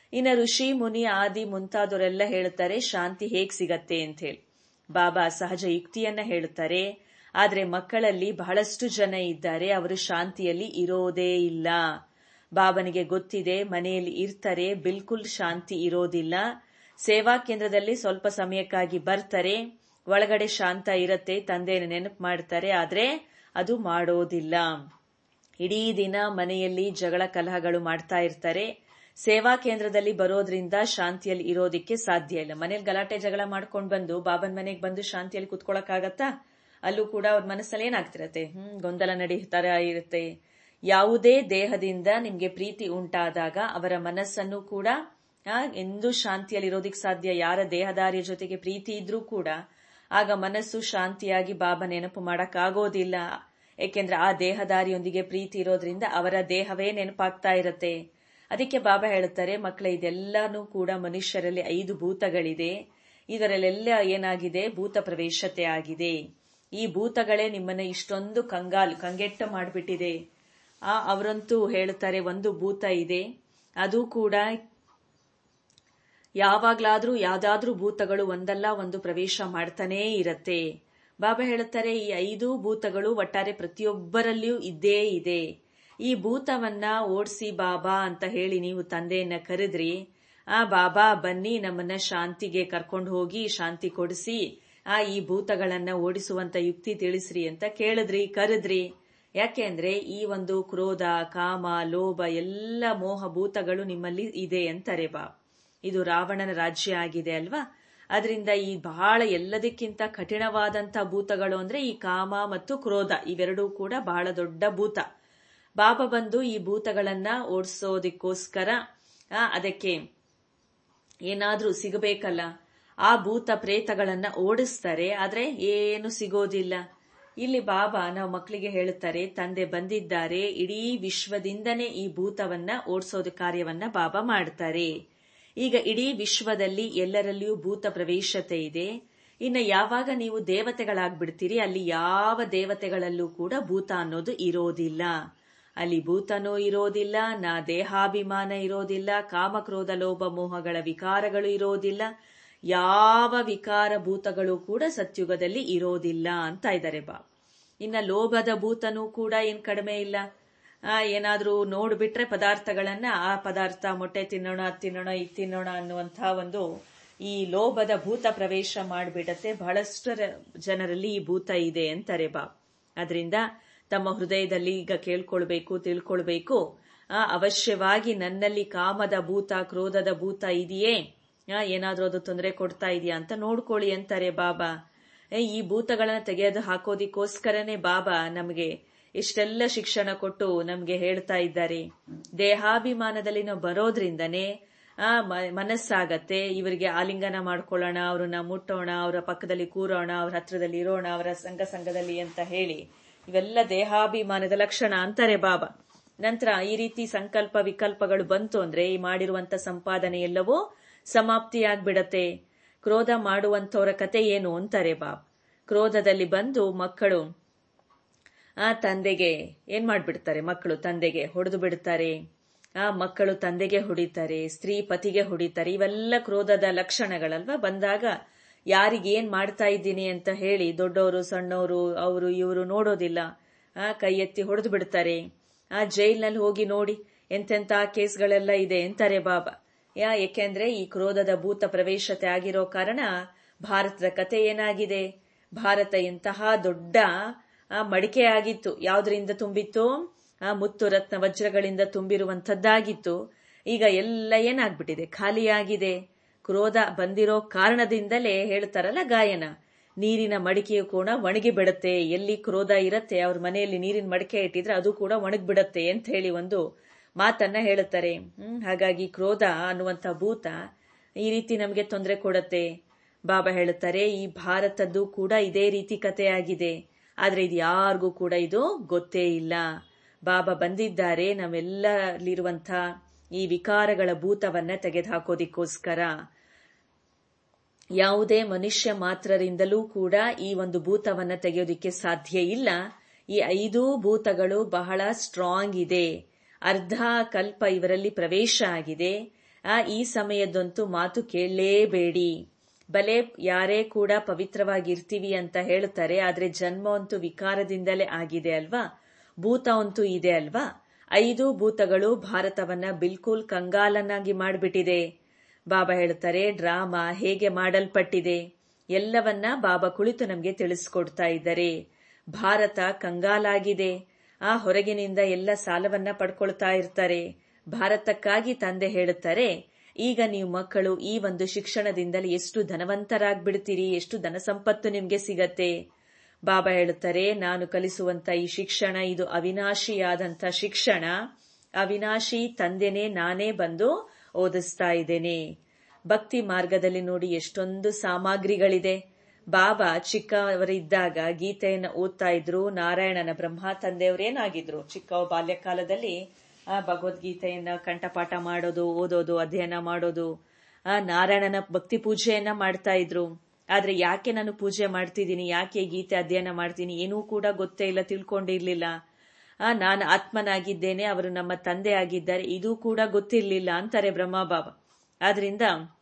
ಇನ್ನು ಋಷಿ ಮುನಿ ಆದಿ ಮುಂತಾದವರೆಲ್ಲ ಹೇಳ್ತಾರೆ ಶಾಂತಿ ಹೇಗ್ ಸಿಗತ್ತೆ ಅಂತ ಹೇಳಿ. ಬಾಬಾ ಸಹಜ ಯುಕ್ತಿಯನ್ನ ಹೇಳುತ್ತಾರೆ. ಆದ್ರೆ ಮಕ್ಕಳಲ್ಲಿ ಬಹಳಷ್ಟು ಜನ ಇದ್ದಾರೆ, ಅವರು ಶಾಂತಿಯಲ್ಲಿ ಇರೋದೇ ಇಲ್ಲ. ಬಾಬನಿಗೆ ಗೊತ್ತಿದೆ, ಮನೆಯಲ್ಲಿ ಇರ್ತಾರೆ, ಬಿಲ್ಕುಲ್ ಶಾಂತಿ ಇರೋದಿಲ್ಲ. ಸೇವಾ ಕೇಂದ್ರದಲ್ಲಿ ಸ್ವಲ್ಪ ಸಮಯಕ್ಕಾಗಿ ಬರ್ತಾರೆ, ಒಳಗಡೆ ಶಾಂತ ಇರತ್ತೆ, ತಂದೆಯನ್ನು ನೆನಪು ಮಾಡ್ತಾರೆ, ಆದ್ರೆ ಅದು ಮಾಡೋದಿಲ್ಲ. ಇಡೀ ದಿನ ಮನೆಯಲ್ಲಿ ಜಗಳ ಕಲಹಗಳು ಮಾಡ್ತಾ ಇರ್ತಾರೆ. ಸೇವಾ ಕೇಂದ್ರದಲ್ಲಿ ಬರೋದ್ರಿಂದ ಶಾಂತಿಯಲ್ಲಿ ಇರೋದಿಕ್ಕೆ ಸಾಧ್ಯ ಇಲ್ಲ. ಮನೇಲಿ ಗಲಾಟೆ ಜಗಳ ಮಾಡ್ಕೊಂಡ್ ಬಂದು ಬಾಬನ್ ಮನೆಗೆ ಬಂದು ಶಾಂತಿಯಲ್ಲಿ ಕುತ್ಕೊಳಕ್ಕಾಗತ್ತಾ? ಅಲ್ಲೂ ಕೂಡ ಅವ್ರ ಮನಸ್ಸಲ್ಲಿ ಏನಾಗ್ತಿರತ್ತೆ, ಹ್ಮ್ ಗೊಂದಲ ನಡೀತಾ ಇರುತ್ತೆ. ಯಾವುದೇ ದೇಹದಿಂದ ನಿಮ್ಗೆ ಪ್ರೀತಿ ಉಂಟಾದಾಗ ಅವರ ಮನಸ್ಸನ್ನು ಕೂಡ ಎಂದೂ ಶಾಂತಿಯಲ್ಲಿ ಇರೋದಿಕ್ ಸಾಧ್ಯ. ಯಾರ ದೇಹದಾರಿಯ ಜೊತೆಗೆ ಪ್ರೀತಿ ಇದ್ರೂ ಕೂಡ ಆಗ ಮನಸ್ಸು ಶಾಂತಿಯಾಗಿ ಬಾಬಾ ನೆನಪು ಮಾಡಕ್ ಆಗೋದಿಲ್ಲ. ಏಕೆಂದ್ರೆ ಆ ದೇಹದಾರಿಯೊಂದಿಗೆ ಪ್ರೀತಿ ಇರೋದ್ರಿಂದ ಅವರ ದೇಹವೇ ನೆನಪಾಗ್ತಾ ಇರತ್ತೆ. ಅದಕ್ಕೆ ಬಾಬಾ ಹೇಳುತ್ತಾರೆ, ಮಕ್ಕಳ ಇದೆಲ್ಲಾನು ಕೂಡ ಮನುಷ್ಯರಲ್ಲಿ ಐದು ಭೂತಗಳಿದೆ. ಇದರಲ್ಲೆಲ್ಲ ಏನಾಗಿದೆ, ಭೂತ ಪ್ರವೇಶತೆ ಆಗಿದೆ. ಈ ಭೂತಗಳೇ ನಿಮ್ಮನ್ನ ಇಷ್ಟೊಂದು ಕಂಗಾಲು ಕಂಗೆಟ್ಟ ಮಾಡಿಬಿಟ್ಟಿದೆ. ಆ ಅವರಂತೂ ಹೇಳುತ್ತಾರೆ, ಒಂದು ಭೂತ ಇದೆ, ಅದು ಕೂಡ ಯಾವಾಗ್ಲಾದ್ರೂ ಯಾವ್ದಾದ್ರೂ ಭೂತಗಳು ಒಂದಲ್ಲ ಒಂದು ಪ್ರವೇಶ ಮಾಡ್ತಾನೇ ಇರತ್ತೆ. ಬಾಬಾ ಹೇಳುತ್ತಾರೆ, ಈ ಐದು ಭೂತಗಳು ಒಟ್ಟಾರೆ ಪ್ರತಿಯೊಬ್ಬರಲ್ಲಿಯೂ ಇದ್ದೇ ಇದೆ. ಈ ಭೂತವನ್ನ ಓಡಿಸಿ ಬಾಬಾ ಅಂತ ಹೇಳಿ ನೀವು ತಂದೆಯನ್ನ ಕರೆದ್ರಿ, ಆ ಬಾಬಾ ಬನ್ನಿ ನಮ್ಮನ್ನ ಶಾಂತಿಗೆ ಕರ್ಕೊಂಡು ಹೋಗಿ ಶಾಂತಿ ಕೊಡಿಸಿ ಆ ಈ ಭೂತಗಳನ್ನ ಓಡಿಸುವಂತ ಯುಕ್ತಿ ತಿಳಿಸ್ರಿ ಅಂತ ಕೇಳಿದ್ರಿ, ಕರೆದ್ರಿ. ಯಾಕೆಂದ್ರೆ ಈ ಒಂದು ಕ್ರೋಧ, ಕಾಮ, ಲೋಭ ಎಲ್ಲ ಮೋಹ ಭೂತಗಳು ನಿಮ್ಮಲ್ಲಿ ಇದೆ ಅಂತಾರೆ ಬಾ. ಇದು ರಾವಣನ ರಾಜ್ಯ ಆಗಿದೆ ಅಲ್ವಾ. ಅದರಿಂದ ಈ ಬಹಳ ಎಲ್ಲದಕ್ಕಿಂತ ಕಠಿಣವಾದಂತ ಭೂತಗಳು ಅಂದ್ರೆ ಈ ಕಾಮ ಮತ್ತು ಕ್ರೋಧ, ಇವೆರಡೂ ಕೂಡ ಬಹಳ ದೊಡ್ಡ ಭೂತ. ಬಾಬಾ ಬಂದು ಈ ಭೂತಗಳನ್ನ ಓಡಿಸೋದಿಕ್ಕೋಸ್ಕರ ಅದಕ್ಕೆ ಏನಾದ್ರೂ ಸಿಗಬೇಕಲ್ಲ, ಆ ಭೂತ ಪ್ರೇತಗಳನ್ನ ಓಡಿಸ್ತಾರೆ. ಆದ್ರೆ ಏನು ಸಿಗೋದಿಲ್ಲ. ಇಲ್ಲಿ ಬಾಬಾ ನಾವು ಮಕ್ಕಳಿಗೆ ಹೇಳುತ್ತಾರೆ, ತಂದೆ ಬಂದಿದ್ದಾರೆ, ಇಡೀ ವಿಶ್ವದಿಂದನೇ ಈ ಭೂತವನ್ನ ಓಡಿಸೋದ ಕಾರ್ಯವನ್ನ ಬಾಬಾ ಮಾಡ್ತಾರೆ. ಈಗ ಇಡೀ ವಿಶ್ವದಲ್ಲಿ ಎಲ್ಲರಲ್ಲಿಯೂ ಭೂತ ಪ್ರವೇಶತೆ ಇದೆ. ಇನ್ನು ಯಾವಾಗ ನೀವು ದೇವತೆಗಳಾಗ್ಬಿಡ್ತೀರಿ, ಅಲ್ಲಿ ಯಾವ ದೇವತೆಗಳಲ್ಲೂ ಕೂಡ ಭೂತ ಅನ್ನೋದು ಇರೋದಿಲ್ಲ. ಅಲ್ಲಿ ಭೂತನೂ ಇರೋದಿಲ್ಲ, ನಾ ದೇಹಾಭಿಮಾನ ಇರೋದಿಲ್ಲ, ಕಾಮಕ್ರೋಧ ಲೋಭ ಮೋಹಗಳ ವಿಕಾರಗಳು ಇರೋದಿಲ್ಲ. ಯಾವ ವಿಕಾರ ಭೂತಗಳು ಕೂಡ ಸತ್ಯುಗದಲ್ಲಿ ಇರೋದಿಲ್ಲ ಅಂತ ಇದ್ದಾರೆ ಬಾ. ಇನ್ನ ಲೋಭದ ಭೂತನೂ ಕೂಡ ಏನ್ ಕಡಿಮೆ ಇಲ್ಲ. ಆ ಏನಾದ್ರೂ ನೋಡ್ಬಿಟ್ರೆ ಪದಾರ್ಥಗಳನ್ನ, ಆ ಪದಾರ್ಥ ಮೊಟ್ಟೆ ತಿನ್ನೋಣ, ಅದ್ ತಿನ್ನೋಣ, ಇದ್ ತಿನ್ನೋಣ ಅನ್ನುವಂತಹ ಒಂದು ಈ ಲೋಭದ ಭೂತ ಪ್ರವೇಶ ಮಾಡಿಬಿಡತ್ತೆ. ಬಹಳಷ್ಟು ಜನರಲ್ಲಿ ಈ ಭೂತ ಇದೆ ಅಂತಾರೆ ಬಾ. ಅದರಿಂದ ತಮ್ಮ ಹೃದಯದಲ್ಲಿ ಈಗ ಕೇಳ್ಕೊಳ್ಬೇಕು, ತಿಳ್ಕೊಳ್ಬೇಕು, ಆ ಅವಶ್ಯವಾಗಿ ನನ್ನಲ್ಲಿ ಕಾಮದ ಭೂತ, ಕ್ರೋಧದ ಭೂತ ಇದೆಯೇ, ಏನಾದ್ರೂ ಅದು ತೊಂದರೆ ಕೊಡ್ತಾ ಇದೆಯಾ ಅಂತ ನೋಡ್ಕೊಳ್ಳಿ ಅಂತಾರೆ ಬಾಬಾ. ಈ ಭೂತಗಳನ್ನ ತೆಗೆದು ಹಾಕೋದಿಕ್ಕೋಸ್ಕರನೇ ಬಾಬಾ ನಮ್ಗೆ ಇಷ್ಟೆಲ್ಲ ಶಿಕ್ಷಣ ಕೊಟ್ಟು ನಮ್ಗೆ ಹೇಳ್ತಾ ಇದ್ದಾರೆ. ದೇಹಾಭಿಮಾನದಲ್ಲಿ ನಾವು ಬರೋದ್ರಿಂದನೇ ಆ ಮನಸ್ಸಾಗತ್ತೆ, ಇವರಿಗೆ ಆಲಿಂಗನ ಮಾಡ್ಕೊಳ್ಳೋಣ, ಅವ್ರನ್ನ ಮುಟ್ಟೋಣ, ಅವರ ಪಕ್ಕದಲ್ಲಿ ಕೂರೋಣ, ಅವ್ರ ಹತ್ರದಲ್ಲಿ ಇರೋಣ, ಅವರ ಸಂಘ ಸಂಘದಲ್ಲಿ ಅಂತ ಹೇಳಿ, ಇವೆಲ್ಲ ದೇಹಾಭಿಮಾನದ ಲಕ್ಷಣ ಅಂತಾರೆ ಬಾಬಾ. ನಂತರ ಈ ರೀತಿ ಸಂಕಲ್ಪ ವಿಕಲ್ಪಗಳು ಬಂತು ಅಂದ್ರೆ ಈ ಮಾಡಿರುವಂತ ಸಂಪಾದನೆ ಎಲ್ಲವೂ ಸಮಾಪ್ತಿಯಾಗ್ಬಿಡತ್ತೆ. ಕ್ರೋಧ ಮಾಡುವಂತವರ ಕತೆ ಏನು ಅಂತಾರೆ ಬಾಬ್. ಕ್ರೋಧದಲ್ಲಿ ಬಂದು ಮಕ್ಕಳು ಆ ತಂದೆಗೆ ಏನ್ ಮಾಡ್ಬಿಡ್ತಾರೆ, ಮಕ್ಕಳು ತಂದೆಗೆ ಹೊಡೆದು ಬಿಡ್ತಾರೆ, ಆ ಮಕ್ಕಳು ತಂದೆಗೆ ಹೊಡಿತಾರೆ, ಸ್ತ್ರೀ ಪತಿಗೆ ಹೊಡಿತಾರೆ. ಇವೆಲ್ಲ ಕ್ರೋಧದ ಲಕ್ಷಣಗಳಲ್ವಾ. ಬಂದಾಗ ಯಾರಿಗೇನ್ ಮಾಡ್ತಾ ಇದ್ದೀನಿ ಅಂತ ಹೇಳಿ ದೊಡ್ಡವರು ಸಣ್ಣವರು ಅವರು ಇವರು ನೋಡೋದಿಲ್ಲ, ಆ ಕೈ ಎತ್ತಿ ಹೊಡೆದು ಬಿಡ್ತಾರೆ. ಆ ಜೈಲ್ನಲ್ಲಿ ಹೋಗಿ ನೋಡಿ ಎಂತೆಂತ ಕೇಸ್ಗಳೆಲ್ಲ ಇದೆ ಅಂತಾರೆ ಬಾಬಾ. ಯಾ ಏಕೆಂದ್ರೆ ಈ ಕ್ರೋಧದ ಭೂತ ಪ್ರವೇಶತೆ ಆಗಿರೋ ಕಾರಣ ಭಾರತದ ಕತೆ ಏನಾಗಿದೆ, ಭಾರತ ಎಂತಹ ದೊಡ್ಡ ಆ ಮಡಿಕೆ ಆಗಿತ್ತು. ಯಾವ್ದ್ರಿಂದ ತುಂಬಿತ್ತು, ಆ ಮುತ್ತು ರತ್ನ ವಜ್ರಗಳಿಂದ ತುಂಬಿರುವಂತದ್ದಾಗಿತ್ತು. ಈಗ ಎಲ್ಲ ಏನಾಗ್ಬಿಟ್ಟಿದೆ, ಖಾಲಿಯಾಗಿದೆ. ಕ್ರೋಧ ಬಂದಿರೋ ಕಾರಣದಿಂದಲೇ ಹೇಳ್ತಾರಲ್ಲ ಗಾಯನ, ನೀರಿನ ಮಡಿಕೆಯು ಕೂಡ ಒಣಗಿ ಬಿಡತ್ತೆ. ಎಲ್ಲಿ ಕ್ರೋಧ ಇರತ್ತೆ ಅವ್ರ ಮನೆಯಲ್ಲಿ ನೀರಿನ ಮಡಿಕೆ ಇಟ್ಟಿದ್ರೆ ಅದು ಕೂಡ ಒಣಗಿ ಬಿಡತ್ತೆ ಅಂತ ಹೇಳಿ ಒಂದು ಮಾತನ್ನ ಹೇಳುತ್ತಾರೆ. ಹ್ಮ್ ಹಾಗಾಗಿ ಕ್ರೋಧ ಅನ್ನುವಂಥ ಭೂತ ಈ ರೀತಿ ನಮ್ಗೆ ತೊಂದರೆ ಕೊಡತ್ತೆ. ಬಾಬಾ ಹೇಳುತ್ತಾರೆ, ಈ ಭಾರತದ್ದು ಕೂಡ ಇದೇ ರೀತಿ ಕಥೆಯಾಗಿದೆ. ಆದ್ರೆ ಇದು ಯಾರಿಗೂ ಕೂಡ ಇದು ಗೊತ್ತೇ ಇಲ್ಲ. ಬಾಬಾ ಬಂದಿದ್ದಾರೆ ನಮ್ಮೆಲ್ಲಲ್ಲಿರುವಂಥ ಈ ವಿಕಾರಗಳ ಭೂತವನ್ನ ತೆಗೆದುಹಾಕೋದಿಕ್ಕೋಸ್ಕರ. ಯಾವುದೇ ಮನುಷ್ಯ ಮಾತ್ರರಿಂದಲೂ ಕೂಡ ಈ ಒಂದು ಭೂತವನ್ನ ತೆಗೆಯೋದಿಕ್ಕೆ ಸಾಧ್ಯ ಇಲ್ಲ. ಈ ಐದೂ ಭೂತಗಳು ಬಹಳ ಸ್ಟ್ರಾಂಗ್ ಇದೆ. ಅರ್ಧ ಕಲ್ಪ ಇವರಲ್ಲಿ ಪ್ರವೇಶ ಆಗಿದೆ. ಆ ಈ ಸಮಯದಂತೂ ಮಾತು ಕೇಳಲೇಬೇಡಿ. ಬಲೆ ಯಾರೇ ಕೂಡ ಪವಿತ್ರವಾಗಿರ್ತೀವಿ ಅಂತ ಹೇಳ್ತಾರೆ, ಆದ್ರೆ ಜನ್ಮ ಅಂತೂ ವಿಕಾರದಿಂದಲೇ ಆಗಿದೆ ಅಲ್ವಾ, ಭೂತ ಅಂತೂ ಇದೆ ಅಲ್ವಾ. ಐದು ಭೂತಗಳು ಭಾರತವನ್ನ ಬಿಲ್ಕುಲ್ ಕಂಗಾಲನ್ನಾಗಿ ಮಾಡಿಬಿಟ್ಟಿದೆ. ಬಾಬಾ ಹೇಳ್ತಾರೆ ಡ್ರಾಮಾ ಹೇಗೆ ಮಾಡಲ್ಪಟ್ಟಿದೆ ಎಲ್ಲವನ್ನ ಬಾಬಾ ಕುಳಿತು ನಮ್ಗೆ ತಿಳಿಸ್ಕೊಡ್ತಾ ಇದ್ದಾರೆ. ಭಾರತ ಕಂಗಾಲಾಗಿದೆ. ಆ ಹೊರಗಿನಿಂದ ಎಲ್ಲ ಸಾಲವನ್ನ ಪಡ್ಕೊಳ್ತಾ ಇರ್ತಾರೆ. ಭಾರತಕ್ಕಾಗಿ ತಂದೆ ಹೇಳುತ್ತಾರೆ, ಈಗ ನೀವು ಮಕ್ಕಳು ಈ ಒಂದು ಶಿಕ್ಷಣದಿಂದಲೇ ಎಷ್ಟು ಧನವಂತರಾಗ್ಬಿಡ್ತೀರಿ, ಎಷ್ಟು ಧನ ಸಂಪತ್ತು ನಿಮ್ಗೆ ಸಿಗತ್ತೆ. ಬಾಬಾ ಹೇಳುತ್ತಾರೆ, ನಾನು ಕಲಿಸುವಂತ ಈ ಶಿಕ್ಷಣ ಇದು ಅವಿನಾಶಿಯಾದಂತ ಶಿಕ್ಷಣ. ಅವಿನಾಶಿ ತಂದೆನೇ ನಾನೇ ಬಂದು ಓದಿಸ್ತಾ ಇದ್ದೇನೆ. ಭಕ್ತಿ ಮಾರ್ಗದಲ್ಲಿ ನೋಡಿ ಎಷ್ಟೊಂದು ಸಾಮಗ್ರಿಗಳಿದೆ. ಬಾಬಾ ಚಿಕ್ಕವರಿದ್ದಾಗ ಗೀತೆಯನ್ನ ಓದ್ತಾ ಇದ್ರು. ನಾರಾಯಣನ ಬ್ರಹ್ಮ ತಂದೆಯವರೇನಾಗಿದ್ರು, ಚಿಕ್ಕ ಬಾಲ್ಯಕಾಲದಲ್ಲಿ ಆ ಭಗವದ್ಗೀತೆಯನ್ನ ಕಂಠಪಾಠ ಮಾಡೋದು, ಓದೋದು, ಅಧ್ಯಯನ ಮಾಡೋದು, ಆ ನಾರಾಯಣನ ಭಕ್ತಿ ಪೂಜೆಯನ್ನ ಮಾಡ್ತಾ ಇದ್ರು. ಆದ್ರೆ ಯಾಕೆ ನಾನು ಪೂಜೆ ಮಾಡ್ತಿದ್ದೀನಿ, ಯಾಕೆ ಗೀತೆ ಅಧ್ಯಯನ ಮಾಡ್ತೀನಿ ಏನೂ ಕೂಡ ಗೊತ್ತೇ ಇಲ್ಲ, ತಿಳ್ಕೊಂಡಿರ್ಲಿಲ್ಲ. ಆ ನಾನು ಆತ್ಮನಾಗಿದ್ದೇನೆ, ಅವರು ನಮ್ಮ ತಂದೆ ಆಗಿದ್ದಾರೆ, ಇದು ಕೂಡ ಗೊತ್ತಿರ್ಲಿಲ್ಲ ಅಂತಾರೆ ಬ್ರಹ್ಮ ಬಾಬಾ. ಆದ್ರಿಂದ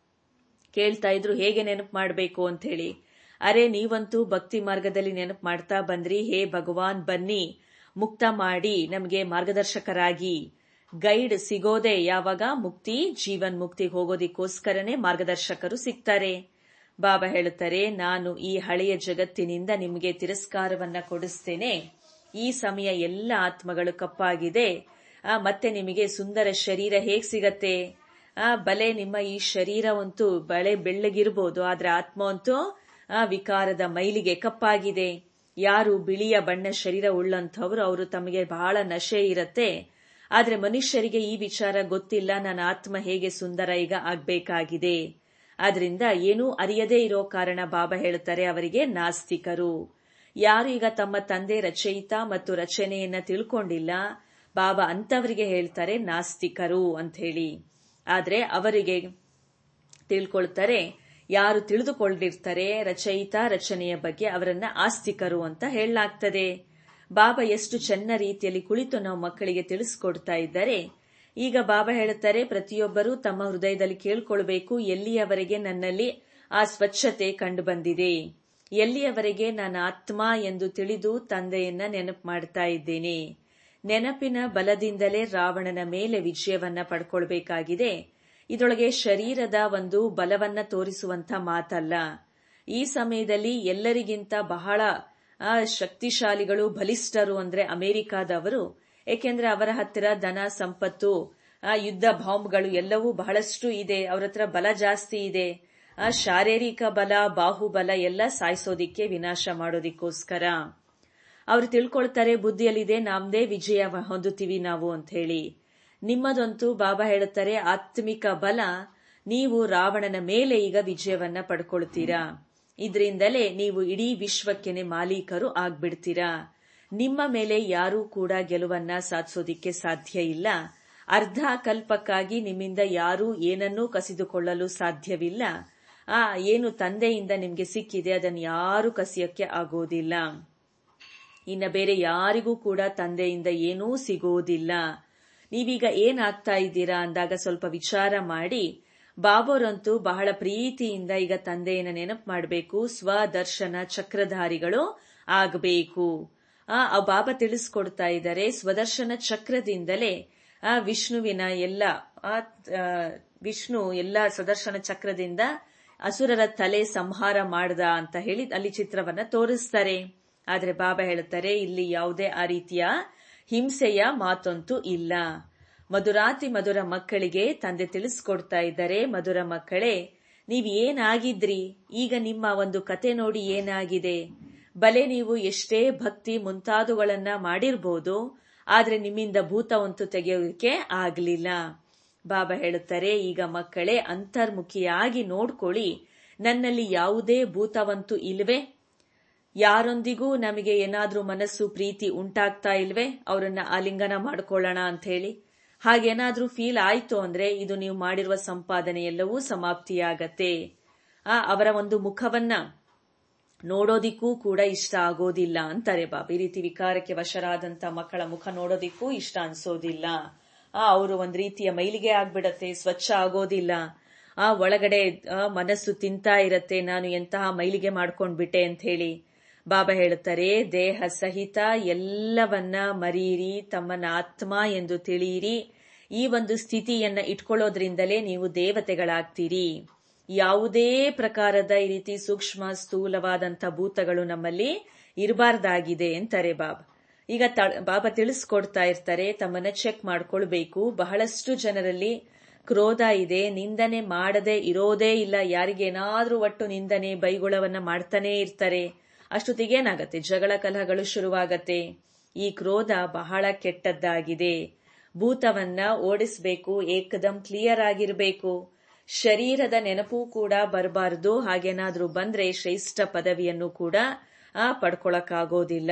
ಕೇಳ್ತಾ ಇದ್ರು ಹೇಗೆ ನೆನಪು ಮಾಡ್ಬೇಕು ಅಂತ ಹೇಳಿ. ಅರೆ ನೀವಂತೂ ಭಕ್ತಿ ಮಾರ್ಗದಲ್ಲಿ ನೆನಪು ಮಾಡ್ತಾ ಬಂದ್ರಿ. ಹೇ ಭಗವಾನ್ ಬನ್ನಿ ಮುಕ್ತ ಮಾಡಿ ನಮ್ಗೆ ಮಾರ್ಗದರ್ಶಕರಾಗಿ. ಗೈಡ್ ಸಿಗೋದೆ ಯಾವಾಗ, ಮುಕ್ತಿ ಜೀವನ್ ಮುಕ್ತಿಗೆ ಹೋಗೋದಿಕ್ಕೋಸ್ಕರನೇ ಮಾರ್ಗದರ್ಶಕರು ಸಿಗ್ತಾರೆ. ಬಾಬಾ ಹೇಳುತ್ತಾರೆ, ನಾನು ಈ ಹಳೆಯ ಜಗತ್ತಿನಿಂದ ನಿಮಗೆ ತಿರಸ್ಕಾರವನ್ನ ಕೊಡಿಸ್ತೇನೆ. ಈ ಸಮಯ ಎಲ್ಲ ಆತ್ಮಗಳು ಕಪ್ಪಾಗಿದೆ. ಆ ಮತ್ತೆ ನಿಮಗೆ ಸುಂದರ ಶರೀರ ಹೇಗ್ ಸಿಗತ್ತೆ. ಆ ಬಲೆ ನಿಮ್ಮ ಈ ಶರೀರವಂತೂ ಬಳೆ ಬೆಳ್ಳಗಿರ್ಬೋದು, ಆದ್ರೆ ಆತ್ಮವಂತೂ ಆ ವಿಕಾರದ ಮೈಲಿಗೆ ಕಪ್ಪಾಗಿದೆ. ಯಾರು ಬಿಳಿಯ ಬಣ್ಣ ಶರೀರ ಉಳ್ಳಂಥವ್ರು ಅವರು ತಮಗೆ ಬಹಳ ನಶೆ ಇರತ್ತೆ. ಆದ್ರೆ ಮನುಷ್ಯರಿಗೆ ಈ ವಿಚಾರ ಗೊತ್ತಿಲ್ಲ, ನನ್ನ ಆತ್ಮ ಹೇಗೆ ಸುಂದರ ಈಗ ಆಗ್ಬೇಕಾಗಿದೆ. ಆದ್ರಿಂದ ಏನೂ ಅರಿಯದೇ ಇರೋ ಕಾರಣ ಬಾಬಾ ಹೇಳ್ತಾರೆ ಅವರಿಗೆ ನಾಸ್ತಿಕರು. ಯಾರು ಈಗ ತಮ್ಮ ತಂದೆ ರಚಯಿತ ಮತ್ತು ರಚನೆಯನ್ನ ತಿಳ್ಕೊಂಡಿಲ್ಲ, ಬಾಬಾ ಅಂತವರಿಗೆ ಹೇಳ್ತಾರೆ ನಾಸ್ತಿಕರು ಅಂತ ಹೇಳಿ. ಆದ್ರೆ ಅವರಿಗೆ ತಿಳ್ಕೊಳ್ತಾರೆ, ಯಾರು ತಿಳಿದುಕೊಂಡಿರ್ತಾರೆ ರಚಯಿತ ರಚನೆಯ ಬಗ್ಗೆ ಅವರನ್ನ ಆಸ್ತಿಕರು ಅಂತ ಹೇಳಲಾಗ್ತದೆ. ಬಾಬಾ ಎಷ್ಟು ಚೆನ್ನ ರೀತಿಯಲ್ಲಿ ಕುಳಿತು ನಾವು ಮಕ್ಕಳಿಗೆ ತಿಳಿಸ್ಕೊಡ್ತಾ ಇದ್ದಾರೆ. ಈಗ ಬಾಬಾ ಹೇಳುತ್ತಾರೆ, ಪ್ರತಿಯೊಬ್ಬರೂ ತಮ್ಮ ಹೃದಯದಲ್ಲಿ ಕೇಳ್ಕೊಳ್ಬೇಕು, ಎಲ್ಲಿಯವರೆಗೆ ನನ್ನಲ್ಲಿ ಆ ಸ್ವಚ್ಛತೆ ಕಂಡು ಬಂದಿದೆ, ಎಲ್ಲಿಯವರೆಗೆ ನಾನು ಆತ್ಮ ಎಂದು ತಿಳಿದು ತಂದೆಯನ್ನ ನೆನಪು ಮಾಡ್ತಾ ಇದ್ದೇನೆ. ನೆನಪಿನ ಬಲದಿಂದಲೇ ರಾವಣನ ಮೇಲೆ ವಿಜಯವನ್ನ ಪಡ್ಕೊಳ್ಬೇಕಾಗಿದೆ. ಇದರೊಳಗೆ ಶರೀರದ ಒಂದು ಬಲವನ್ನ ತೋರಿಸುವಂತ ಮಾತಲ್ಲ. ಈ ಸಮಯದಲ್ಲಿ ಎಲ್ಲರಿಗಿಂತ ಬಹಳ ಶಕ್ತಿಶಾಲಿಗಳು ಬಲಿಷ್ಠರು ಅಂದ್ರೆ ಅಮೆರಿಕಾದವರು. ಏಕೆಂದ್ರೆ ಅವರ ಹತ್ತಿರ ಧನ ಸಂಪತ್ತು, ಆ ಯುದ್ಧ ಬಾಂಬ್ಗಳು ಎಲ್ಲವೂ ಬಹಳಷ್ಟು ಇದೆ. ಅವರ ಹತ್ರ ಬಲ ಜಾಸ್ತಿ ಇದೆ. ಆ ಶಾರೀರಿಕ ಬಲ, ಬಾಹುಬಲ ಎಲ್ಲ ಸಾಯಿಸೋದಿಕ್ಕೆ, ವಿನಾಶ ಮಾಡೋದಿಕ್ಕೋಸ್ಕರ. ಅವ್ರು ತಿಳ್ಕೊಳ್ತಾರೆ ಬುದ್ಧಿಯಲ್ಲಿದೆ, ನಮ್ದೇ ವಿಜಯ ಹೊಂದುತ್ತೀವಿ ನಾವು ಅಂತ ಹೇಳಿ. ನಿಮ್ಮದಂತೂ ಬಾಬಾ ಹೇಳುತ್ತಾರೆ ಆತ್ಮಿಕ ಬಲ, ನೀವು ರಾವಣನ ಮೇಲೆ ಈಗ ವಿಜಯವನ್ನ ಪಡ್ಕೊಳ್ತೀರಾ. ಇದರಿಂದಲೇ ನೀವು ಇಡೀ ವಿಶ್ವಕ್ಕೆನೆ ಮಾಲೀಕರು ಆಗ್ಬಿಡ್ತೀರಾ. ನಿಮ್ಮ ಮೇಲೆ ಯಾರೂ ಕೂಡ ಗೆಲುವನ್ನ ಸಾಧಿಸೋದಿಕ್ಕೆ ಸಾಧ್ಯ ಇಲ್ಲ. ಅರ್ಧ ಕಲ್ಪಕ್ಕಾಗಿ ನಿಮ್ಮಿಂದ ಯಾರೂ ಏನನ್ನೂ ಕಸಿದುಕೊಳ್ಳಲು ಸಾಧ್ಯವಿಲ್ಲ. ಆ ಏನು ತಂದೆಯಿಂದ ನಿಮ್ಗೆ ಸಿಕ್ಕಿದೆ ಅದನ್ನು ಯಾರೂ ಕಸಿಯಕ್ಕೆ ಆಗೋದಿಲ್ಲ. ಇನ್ನ ಬೇರೆ ಯಾರಿಗೂ ಕೂಡ ತಂದೆಯಿಂದ ಏನೂ ಸಿಗೋದಿಲ್ಲ. ನೀವೀಗ ಏನಾಗ್ತಾ ಇದ್ದೀರಾ ಅಂದಾಗ ಸ್ವಲ್ಪ ವಿಚಾರ ಮಾಡಿ. ಬಾಬೋರಂತೂ ಬಹಳ ಪ್ರೀತಿಯಿಂದ ಈಗ ತಂದೆಯನ್ನ ನೆನಪು ಮಾಡಬೇಕು, ಸ್ವದರ್ಶನ ಚಕ್ರಧಾರಿಗಳು ಆಗಬೇಕು. ಆ ಬಾಬಾ ತಿಳಿಸ್ಕೊಡ್ತಾ ಇದ್ದಾರೆ, ಸ್ವದರ್ಶನ ಚಕ್ರದಿಂದಲೇ ಆ ವಿಷ್ಣುವಿನ ಎಲ್ಲ ಆ ವಿಷ್ಣು ಎಲ್ಲ ಸ್ವದರ್ಶನ ಚಕ್ರದಿಂದ ಅಸುರರ ತಲೆ ಸಂಹಾರ ಮಾಡ್ದ ಅಂತ ಹೇಳಿ ಅಲ್ಲಿ ಚಿತ್ರವನ್ನ ತೋರಿಸ್ತಾರೆ. ಆದ್ರೆ ಬಾಬಾ ಹೇಳುತ್ತಾರೆ, ಇಲ್ಲಿ ಯಾವುದೇ ಆ ರೀತಿಯ ಹಿಂಸೆಯ ಮಾತಂತೂ ಇಲ್ಲ. ಮಧುರಾತಿ ಮಧುರ ಮಕ್ಕಳಿಗೆ ತಂದೆ ತಿಳಿಸ್ಕೊಡ್ತಾ ಇದ್ದಾರೆ, ಮಧುರ ಮಕ್ಕಳೇ, ನೀವ್ ಏನಾಗಿದ್ರಿ, ಈಗ ನಿಮ್ಮ ಒಂದು ಕತೆ ನೋಡಿ ಏನಾಗಿದೆ. ಬಲೆ ನೀವು ಎಷ್ಟೇ ಭಕ್ತಿ ಮುಂತಾದವುಗಳನ್ನ ಮಾಡಿರ್ಬೋದು, ಆದ್ರೆ ನಿಮ್ಮಿಂದ ಭೂತವಂತೂ ತೆಗೆಯೋದಕ್ಕೆ ಆಗ್ಲಿಲ್ಲ. ಬಾಬಾ ಹೇಳುತ್ತಾರೆ, ಈಗ ಮಕ್ಕಳೇ ಅಂತರ್ಮುಖಿಯಾಗಿ ನೋಡ್ಕೊಳ್ಳಿ, ನನ್ನಲ್ಲಿ ಯಾವುದೇ ಭೂತವಂತೂ ಇಲ್ವೇ. ಯಾರೊಂದಿಗೂ ನಮಗೆ ಏನಾದ್ರೂ ಮನಸ್ಸು ಪ್ರೀತಿ ಉಂಟಾಗ್ತಾ ಇಲ್ವೇ, ಅವರನ್ನ ಆಲಿಂಗನ ಮಾಡ್ಕೊಳ್ಳೋಣ ಅಂತ ಹೇಳಿ. ಹಾಗೇನಾದ್ರೂ ಫೀಲ್ ಆಯ್ತು ಅಂದ್ರೆ ಇದು ನೀವು ಮಾಡಿರುವ ಸಂಪಾದನೆ ಎಲ್ಲವೂ ಸಮಾಪ್ತಿಯಾಗತ್ತೆ. ಆ ಅವರ ಒಂದು ಮುಖವನ್ನ ನೋಡೋದಿಕ್ಕೂ ಕೂಡ ಇಷ್ಟ ಆಗೋದಿಲ್ಲ ಅಂತಾರೆ ಬಾಬಾ. ಈ ರೀತಿ ವಿಕಾರಕ್ಕೆ ವಶರಾದಂತ ಮಕ್ಕಳ ಮುಖ ನೋಡೋದಿಕ್ಕೂ ಇಷ್ಟ ಅನ್ಸೋದಿಲ್ಲ. ಆ ಅವರು ಒಂದ್ ರೀತಿಯ ಮೈಲಿಗೆ ಆಗ್ಬಿಡತ್ತೆ, ಸ್ವಚ್ಛ ಆಗೋದಿಲ್ಲ. ಆ ಒಳಗಡೆ ಮನಸ್ಸು ತಿಂತಾ ಇರತ್ತೆ, ನಾನು ಎಂತಹ ಮೈಲಿಗೆ ಮಾಡ್ಕೊಂಡ್ಬಿಟ್ಟೆ ಅಂತ ಹೇಳಿ. ಬಾಬಾ ಹೇಳುತ್ತಾರೆ, ದೇಹ ಸಹಿತ ಎಲ್ಲವನ್ನ ಮರೀರಿ, ತಮ್ಮನ್ನ ಆತ್ಮ ಎಂದು ತಿಳಿಯಿರಿ. ಈ ಒಂದು ಸ್ಥಿತಿಯನ್ನ ಇಟ್ಕೊಳ್ಳೋದ್ರಿಂದಲೇ ನೀವು ದೇವತೆಗಳಾಗ್ತೀರಿ. ಯಾವುದೇ ಪ್ರಕಾರದ ಈ ರೀತಿ ಸೂಕ್ಷ್ಮ ಸ್ಥೂಲವಾದಂಥ ಭೂತಗಳು ನಮ್ಮಲ್ಲಿ ಇರಬಾರ್ದಾಗಿದೆ ಅಂತಾರೆ ಬಾಬಾ. ಈಗ ಬಾಬಾ ತಿಳಿಸ್ಕೊಡ್ತಾ ಇರ್ತಾರೆ, ತಮ್ಮನ್ನ ಚೆಕ್ ಮಾಡ್ಕೊಳ್ಬೇಕು. ಬಹಳಷ್ಟು ಜನರಲ್ಲಿ ಕ್ರೋಧ ಇದೆ, ನಿಂದನೆ ಮಾಡದೆ ಇರೋದೇ ಇಲ್ಲ. ಯಾರಿಗೇನಾದ್ರೂ ಒಟ್ಟು ನಿಂದನೆ ಬೈಗುಳವನ್ನ ಮಾಡ್ತಾನೆ ಇರ್ತಾರೆ. ಅಷ್ಟೊತ್ತಿಗೆ ಏನಾಗತ್ತೆ, ಜಗಳ ಕಲಹಗಳು ಶುರುವಾಗತ್ತೆ. ಈ ಕ್ರೋಧ ಬಹಳ ಕೆಟ್ಟದ್ದಾಗಿದೆ. ಭೂತವನ್ನ ಓಡಿಸ್ಬೇಕು, ಏಕದಂ ಕ್ಲಿಯರ್ ಆಗಿರ್ಬೇಕು. ಶರೀರದ ನೆನಪು ಕೂಡ ಬರಬಾರದು. ಹಾಗೇನಾದ್ರೂ ಬಂದ್ರೆ ಶ್ರೇಷ್ಠ ಪದವಿಯನ್ನು ಕೂಡ ಆ ಪಡ್ಕೊಳಕ್ಕಾಗೋದಿಲ್ಲ.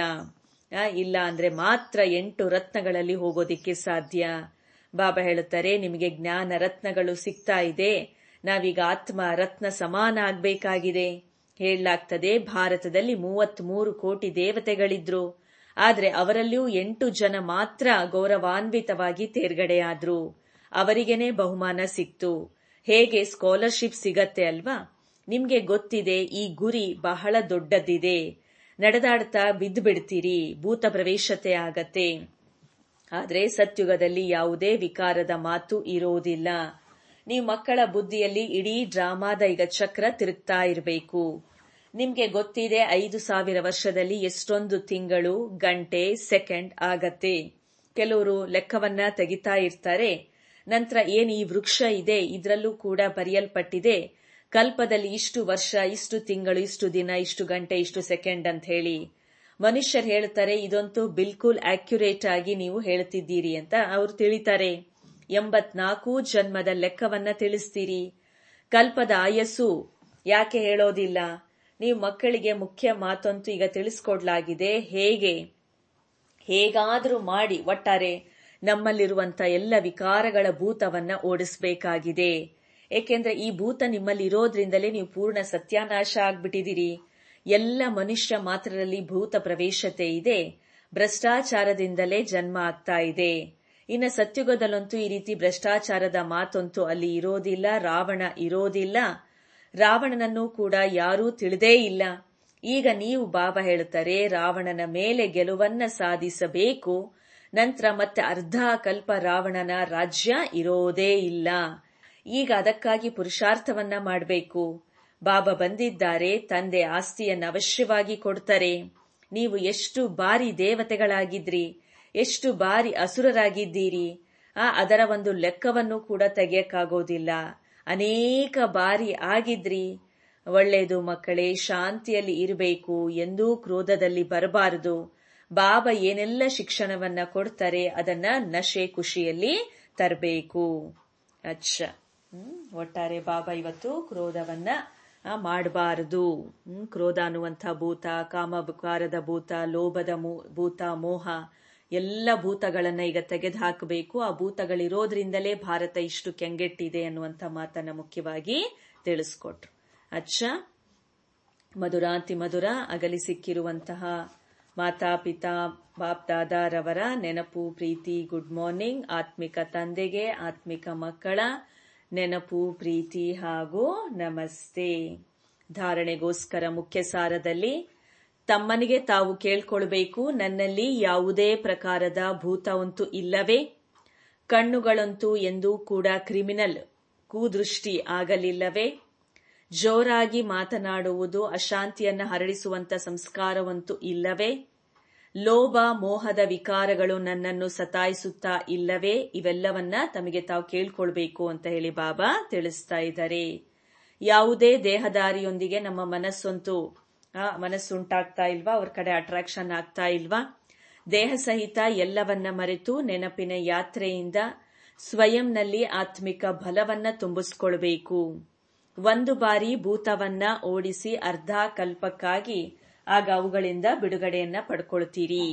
ಇಲ್ಲ ಅಂದ್ರೆ ಮಾತ್ರ ಎಂಟು ರತ್ನಗಳಲ್ಲಿ ಹೋಗೋದಿಕ್ಕೆ ಸಾಧ್ಯ. ಬಾಬಾ ಹೇಳುತ್ತಾರೆ, ನಿಮಗೆ ಜ್ಞಾನ ರತ್ನಗಳು ಸಿಗ್ತಾ ಇದೆ, ನಾವೀಗ ಆತ್ಮ ರತ್ನ ಸಮಾನ ಆಗ್ಬೇಕಾಗಿದೆ. ಹೇಳಲಾಗ್ತದೆ, ಭಾರತದಲ್ಲಿ ಮೂವತ್ತ್ ಮೂರು ಕೋಟಿ ದೇವತೆಗಳಿದ್ರು, ಆದ್ರೆ ಅವರಲ್ಲಿಯೂ ಎಂಟು ಜನ ಮಾತ್ರ ಗೌರವಾನ್ವಿತವಾಗಿ ತೇರ್ಗಡೆಯಾದ್ರು. ಅವರಿಗೇನೆ ಬಹುಮಾನ ಸಿಕ್ತು. ಹೇಗೆ ಸ್ಕಾಲರ್ಶಿಪ್ ಸಿಗತ್ತೆ ಅಲ್ವಾ? ನಿಮ್ಗೆ ಗೊತ್ತಿದೆ, ಈ ಗುರಿ ಬಹಳ ದೊಡ್ಡದಿದೆ. ನಡೆದಾಡ್ತಾ ಬಿದ್ದು ಬಿಡ್ತೀರಿ, ಭೂತ ಪ್ರವೇಶತೆ ಆಗತ್ತೆ. ಆದ್ರೆ ಸತ್ಯುಗದಲ್ಲಿ ಯಾವುದೇ ವಿಕಾರದ ಮಾತು ಇರೋದಿಲ್ಲ. ನೀವು ಮಕ್ಕಳ ಬುದ್ಧಿಯಲ್ಲಿ ಇಡೀ ಡ್ರಾಮಾದ ಈಗ ಚಕ್ರ ತಿರುಗ್ತಾ ಇರಬೇಕು. ನಿಮ್ಗೆ ಗೊತ್ತಿದೆ, ಐದು ಸಾವಿರ ವರ್ಷದಲ್ಲಿ ಎಷ್ಟೊಂದು ತಿಂಗಳು, ಗಂಟೆ, ಸೆಕೆಂಡ್ ಆಗತ್ತೆ. ಕೆಲವರು ಲೆಕ್ಕವನ್ನ ತೆಗಿತಾ ಇರ್ತಾರೆ. ನಂತರ ಏನ್ ಈ ವೃಕ್ಷ ಇದೆ, ಇದರಲ್ಲೂ ಕೂಡ ಬರೆಯಲ್ಪಟ್ಟಿದೆ ಕಲ್ಪದಲ್ಲಿ ಇಷ್ಟು ವರ್ಷ, ಇಷ್ಟು ತಿಂಗಳು, ಇಷ್ಟು ದಿನ, ಇಷ್ಟು ಗಂಟೆ, ಇಷ್ಟು ಸೆಕೆಂಡ್ ಅಂತ ಹೇಳಿ. ಮನುಷ್ಯರು ಹೇಳ್ತಾರೆ, ಇದಂತೂ ಬಿಲ್ಕುಲ್ ಅಕ್ಯುರೇಟ್ ಆಗಿ ನೀವು ಹೇಳ್ತಿದ್ದೀರಿ ಅಂತ ಅವ್ರು ತಿಳಿತಾರೆ. ಎಂಬತ್ನಾಲ್ಕು ಜನ್ಮದ ಲೆಕ್ಕವನ್ನ ತಿಳಿಸ್ತೀರಿ. ಕಲ್ಪದ ಆಯಸ್ಸು ಯಾಕೆ ಹೇಳೋದಿಲ್ಲ? ನೀವು ಮಕ್ಕಳಿಗೆ ಮುಖ್ಯ ಮಾತಂತೂ ಈಗ ತಿಳಿಸ್ಕೊಡ್ಲಾಗಿದೆ. ಹೇಗೆ ಹೇಗಾದ್ರೂ ಮಾಡಿ ಒಟ್ಟಾರೆ ನಮ್ಮಲ್ಲಿರುವಂತ ಎಲ್ಲ ವಿಕಾರಗಳ ಭೂತವನ್ನ ಓಡಿಸಬೇಕಾಗಿದೆ. ಏಕೆಂದ್ರೆ ಈ ಭೂತ ನಿಮ್ಮಲ್ಲಿ ಇರೋದ್ರಿಂದಲೇ ನೀವು ಪೂರ್ಣ ಸತ್ಯಾನಾಶ ಆಗ್ಬಿಟ್ಟಿದ್ದೀರಿ. ಎಲ್ಲ ಮನುಷ್ಯ ಮಾತ್ರರಲ್ಲಿ ಭೂತ ಪ್ರವೇಶತೆ ಇದೆ. ಭ್ರಷ್ಟಾಚಾರದಿಂದಲೇ ಜನ್ಮ ಆಗ್ತಾ ಇದೆ. ಇನ್ನು ಸತ್ಯುಗದಲ್ಲಂತೂ ಈ ರೀತಿ ಭ್ರಷ್ಟಾಚಾರದ ಮಾತಂತೂ ಅಲ್ಲಿ ಇರೋದಿಲ್ಲ. ರಾವಣ ಇರೋದಿಲ್ಲ. ರಾವಣನನ್ನು ಕೂಡ ಯಾರೂ ತಿಳಿದೇ ಇಲ್ಲ. ಈಗ ನೀವು ಬಾಬಾ ಹೇಳುತ್ತಾರೆ, ರಾವಣನ ಮೇಲೆ ಗೆಲುವನ್ನ ಸಾಧಿಸಬೇಕು. ನಂತರ ಮತ್ತೆ ಅರ್ಧ ಕಲ್ಪ ರಾವಣನ ರಾಜ್ಯ ಇರೋದೇ ಇಲ್ಲ. ಈಗ ಅದಕ್ಕಾಗಿ ಪುರುಷಾರ್ಥವನ್ನ ಮಾಡಬೇಕು. ಬಾಬಾ ಬಂದಿದ್ದಾರೆ, ತಂದೆ ಆಸ್ತಿಯನ್ನು ಅವಶ್ಯವಾಗಿ ಕೊಡ್ತಾರೆ. ನೀವು ಎಷ್ಟು ಬಾರಿ ದೇವತೆಗಳಾಗಿದ್ರಿ, ಎಷ್ಟು ಬಾರಿ ಅಸುರರಾಗಿದ್ದೀರಿ, ಆ ಅದರ ಒಂದು ಲೆಕ್ಕವನ್ನು ಕೂಡ ತೆಗೆಯಕ್ಕಾಗೋದಿಲ್ಲ. ಅನೇಕ ಬಾರಿ ಆಗಿದ್ರಿ. ಒಳ್ಳೆಯದು ಮಕ್ಕಳೇ, ಶಾಂತಿಯಲ್ಲಿ ಇರಬೇಕು, ಎಂದೂ ಕ್ರೋಧದಲ್ಲಿ ಬರಬಾರದು. ಬಾಬಾ ಏನೆಲ್ಲ ಶಿಕ್ಷಣವನ್ನ ಕೊಡ್ತಾರೆ ಅದನ್ನ ನಶೆ ಖುಷಿಯಲ್ಲಿ ತರಬೇಕು. ಅಚ್ಚ ಹ್ಮ್ ಒಟ್ಟಾರೆ ಬಾಬಾ ಇವತ್ತು ಕ್ರೋಧವನ್ನ ಮಾಡಬಾರದು. ಹ್ಮ್ ಕ್ರೋಧ ಅನ್ನುವಂಥ ಭೂತ, ಕಾಮಬುಕಾರದ ಭೂತ, ಲೋಭದ ಭೂತ, ಮೋಹ ಎಲ್ಲ ಭೂತಗಳನ್ನ ಈಗ ತೆಗೆದು ಹಾಕಬೇಕು. ಆ ಭೂತಗಳಿರೋದ್ರಿಂದಲೇ ಭಾರತ ಇಷ್ಟು ಕೆಂಗೆಟ್ಟಿದೆ ಅನ್ನುವಂಥ ಮಾತನ್ನ ಮುಖ್ಯವಾಗಿ ತಿಳಿಸ್ಕೊಟ್ರು. ಅಚ್ಚ ಮಧುರಾತಿ ಮಧುರ ಅಗಲಿ ಸಿಕ್ಕಿರುವಂತಹ ಮಾತಾ ಪಿತಾ ಬಾಪ್ ದಾದಾರವರ ನೆನಪು, ಪ್ರೀತಿ, ಗುಡ್ ಮಾರ್ನಿಂಗ್. ಆತ್ಮಿಕ ತಂದೆಗೆ ಆತ್ಮಿಕ ಮಕ್ಕಳ ನೆನಪು, ಪ್ರೀತಿ ಹಾಗೂ ನಮಸ್ತೆ. ಧಾರಣೆಗೋಸ್ಕರ ಮುಖ್ಯ ಸಾರದಲ್ಲಿ ತಮ್ಮನಿಗೆ ತಾವು ಕೇಳ್ಕೊಳ್ಬೇಕು, ನನ್ನಲ್ಲಿ ಯಾವುದೇ ಪ್ರಕಾರದ ಭೂತವಂತೂ ಇಲ್ಲವೇ? ಕಣ್ಣುಗಳಂತೂ ಎಂದೂ ಕೂಡ ಕ್ರಿಮಿನಲ್ ಕೂದೃಷ್ಟಿ ಆಗಲಿಲ್ಲವೇ? ಜೋರಾಗಿ ಮಾತನಾಡುವುದು ಅಶಾಂತಿಯನ್ನು ಹರಡಿಸುವಂತ ಸಂಸ್ಕಾರವಂತೂ ಇಲ್ಲವೇ? ಲೋಭ ಮೋಹದ ವಿಕಾರಗಳು ನನ್ನನ್ನು ಸತಾಯಿಸುತ್ತಾ ಇಲ್ಲವೇ? ಇವೆಲ್ಲವನ್ನ ತಮಗೆ ತಾವು ಕೇಳ್ಕೊಳ್ಬೇಕು ಅಂತ ಹೇಳಿ ಬಾಬಾ ತಿಳಿಸ್ತಾ ಇದ್ದಾರೆ. ಯಾವುದೇ ದೇಹದಾರಿಯೊಂದಿಗೆ ನಮ್ಮ ಮನಸ್ಸಂತೂ ಆ ಮನಸ್ಸುಂಟಾಗ್ತಾ ಇಲ್ವಾ? ಅವ್ರ ಕಡೆ ಅಟ್ರಾಕ್ಷನ್ ಆಗ್ತಾ ಇಲ್ವಾ? ದೇಹ ಸಹಿತ ಎಲ್ಲವನ್ನ ಮರೆತು ನೆನಪಿನ ಯಾತ್ರೆಯಿಂದ ಸ್ವಯಂನಲ್ಲಿ ಆತ್ಮಿಕ ಬಲವನ್ನ ತುಂಬಿಸ್ಕೊಳ್ಬೇಕು. ಒಂದು ಬಾರಿ ಭೂತವನ್ನ ಓಡಿಸಿ ಅರ್ಧ ಕಲ್ಪಕ್ಕಾಗಿ ಆಗ ಅವುಗಳಿಂದ ಬಿಡುಗಡೆಯನ್ನ ಪಡ್ಕೊಳ್ತೀರಿ.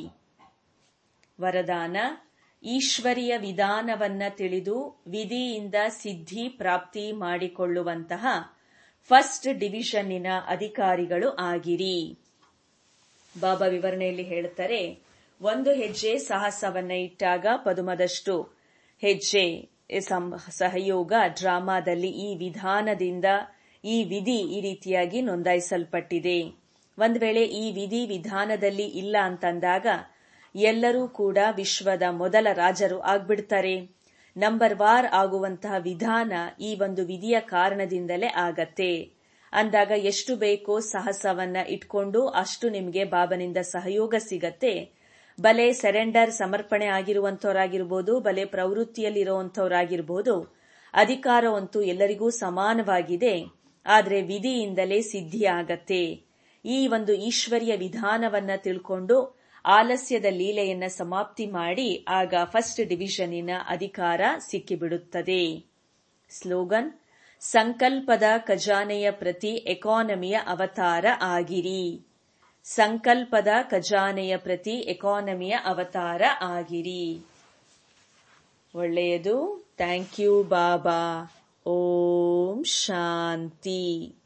ವರದಾನ: ಈಶ್ವರಿಯ ವಿಧಾನವನ್ನ ತಿಳಿದು ವಿಧಿಯಿಂದ ಸಿದ್ಧಿ ಪ್ರಾಪ್ತಿ ಮಾಡಿಕೊಳ್ಳುವಂತಹ ಫಸ್ಟ್ ಡಿವಿಷನ್ನಿನ ಅಧಿಕಾರಿಗಳು ಆಗಿರಿ. ಬಾಬಾ ವಿವರಣೆಯಲ್ಲಿ ಹೇಳುತ್ತಾರೆ, ಒಂದು ಹೆಜ್ಜೆ ಸಾಹಸವನ್ನ ಇಟ್ಟಾಗ ಪದುಮದಷ್ಟು ಹೆಜ್ಜೆ ಸಹಯೋಗ ಡ್ರಾಮಾದಲ್ಲಿ ಈ ವಿಧಾನದಿಂದ ಈ ವಿಧಿ ಈ ರೀತಿಯಾಗಿ ನೋಂದಾಯಿಸಲ್ಪಟ್ಟಿದೆ. ಒಂದ್ ವೇಳೆ ಈ ವಿಧಿ ವಿಧಾನದಲ್ಲಿ ಇಲ್ಲ ಅಂತಂದಾಗ ಎಲ್ಲರೂ ಕೂಡ ವಿಶ್ವದ ಮೊದಲ ರಾಜರು ಆಗ್ಬಿಡ್ತಾರೆ. ನಂಬರ್ ವಾರ್ ಆಗುವಂತಹ ವಿಧಾನ ಈ ಒಂದು ವಿಧಿಯ ಕಾರಣದಿಂದಲೇ ಆಗತ್ತೆ. ಅಂದಾಗ ಎಷ್ಟು ಬೇಕೋ ಸಾಹಸವನ್ನ ಇಟ್ಕೊಂಡು ಅಷ್ಟು ನಿಮ್ಗೆ ಬಾಬನಿಂದ ಸಹಯೋಗ ಸಿಗತ್ತೆ. ಬಲೆ ಸೆರೆಂಡರ್ ಸಮರ್ಪಣೆ ಆಗಿರುವಂತವರಾಗಿರ್ಬೋದು, ಬಲೆ ಪ್ರವೃತ್ತಿಯಲ್ಲಿರುವಂತವರಾಗಿರ್ಬೋದು, ಅಧಿಕಾರವಂತೂ ಎಲ್ಲರಿಗೂ ಸಮಾನವಾಗಿದೆ. ಆದ್ರೆ ವಿಧಿಯಿಂದಲೇ ಸಿದ್ಧಿ ಆಗತ್ತೆ. ಈ ಒಂದು ಈಶ್ವರ್ಯ ವಿಧಾನವನ್ನ ತಿಳ್ಕೊಂಡು ಆಲಸ್ಯದ ಲೀಲೆಯನ್ನ ಸಮಾಪ್ತಿ ಮಾಡಿ ಆಗ ಫಸ್ಟ್ ಡಿವಿಷನ್ನಿನ ಅಧಿಕಾರ ಸಿಕ್ಕಿಬಿಡುತ್ತದೆ. ಸ್ಲೋಗನ್: ಸಂಕಲ್ಪದ ಖಜಾನೆಯ ಪ್ರತಿ ಎಕಾನಮಿಯ ಅವತಾರ ಆಗಿರಿ. ಸಂಕಲ್ಪದ ಖಜಾನೆಯ ಪ್ರತಿ ಎಕಾನಮಿಯ ಅವತಾರ ಆಗಿರಿ. ಒಳ್ಳೆಯದು. Thank you Baba. Om Shanti.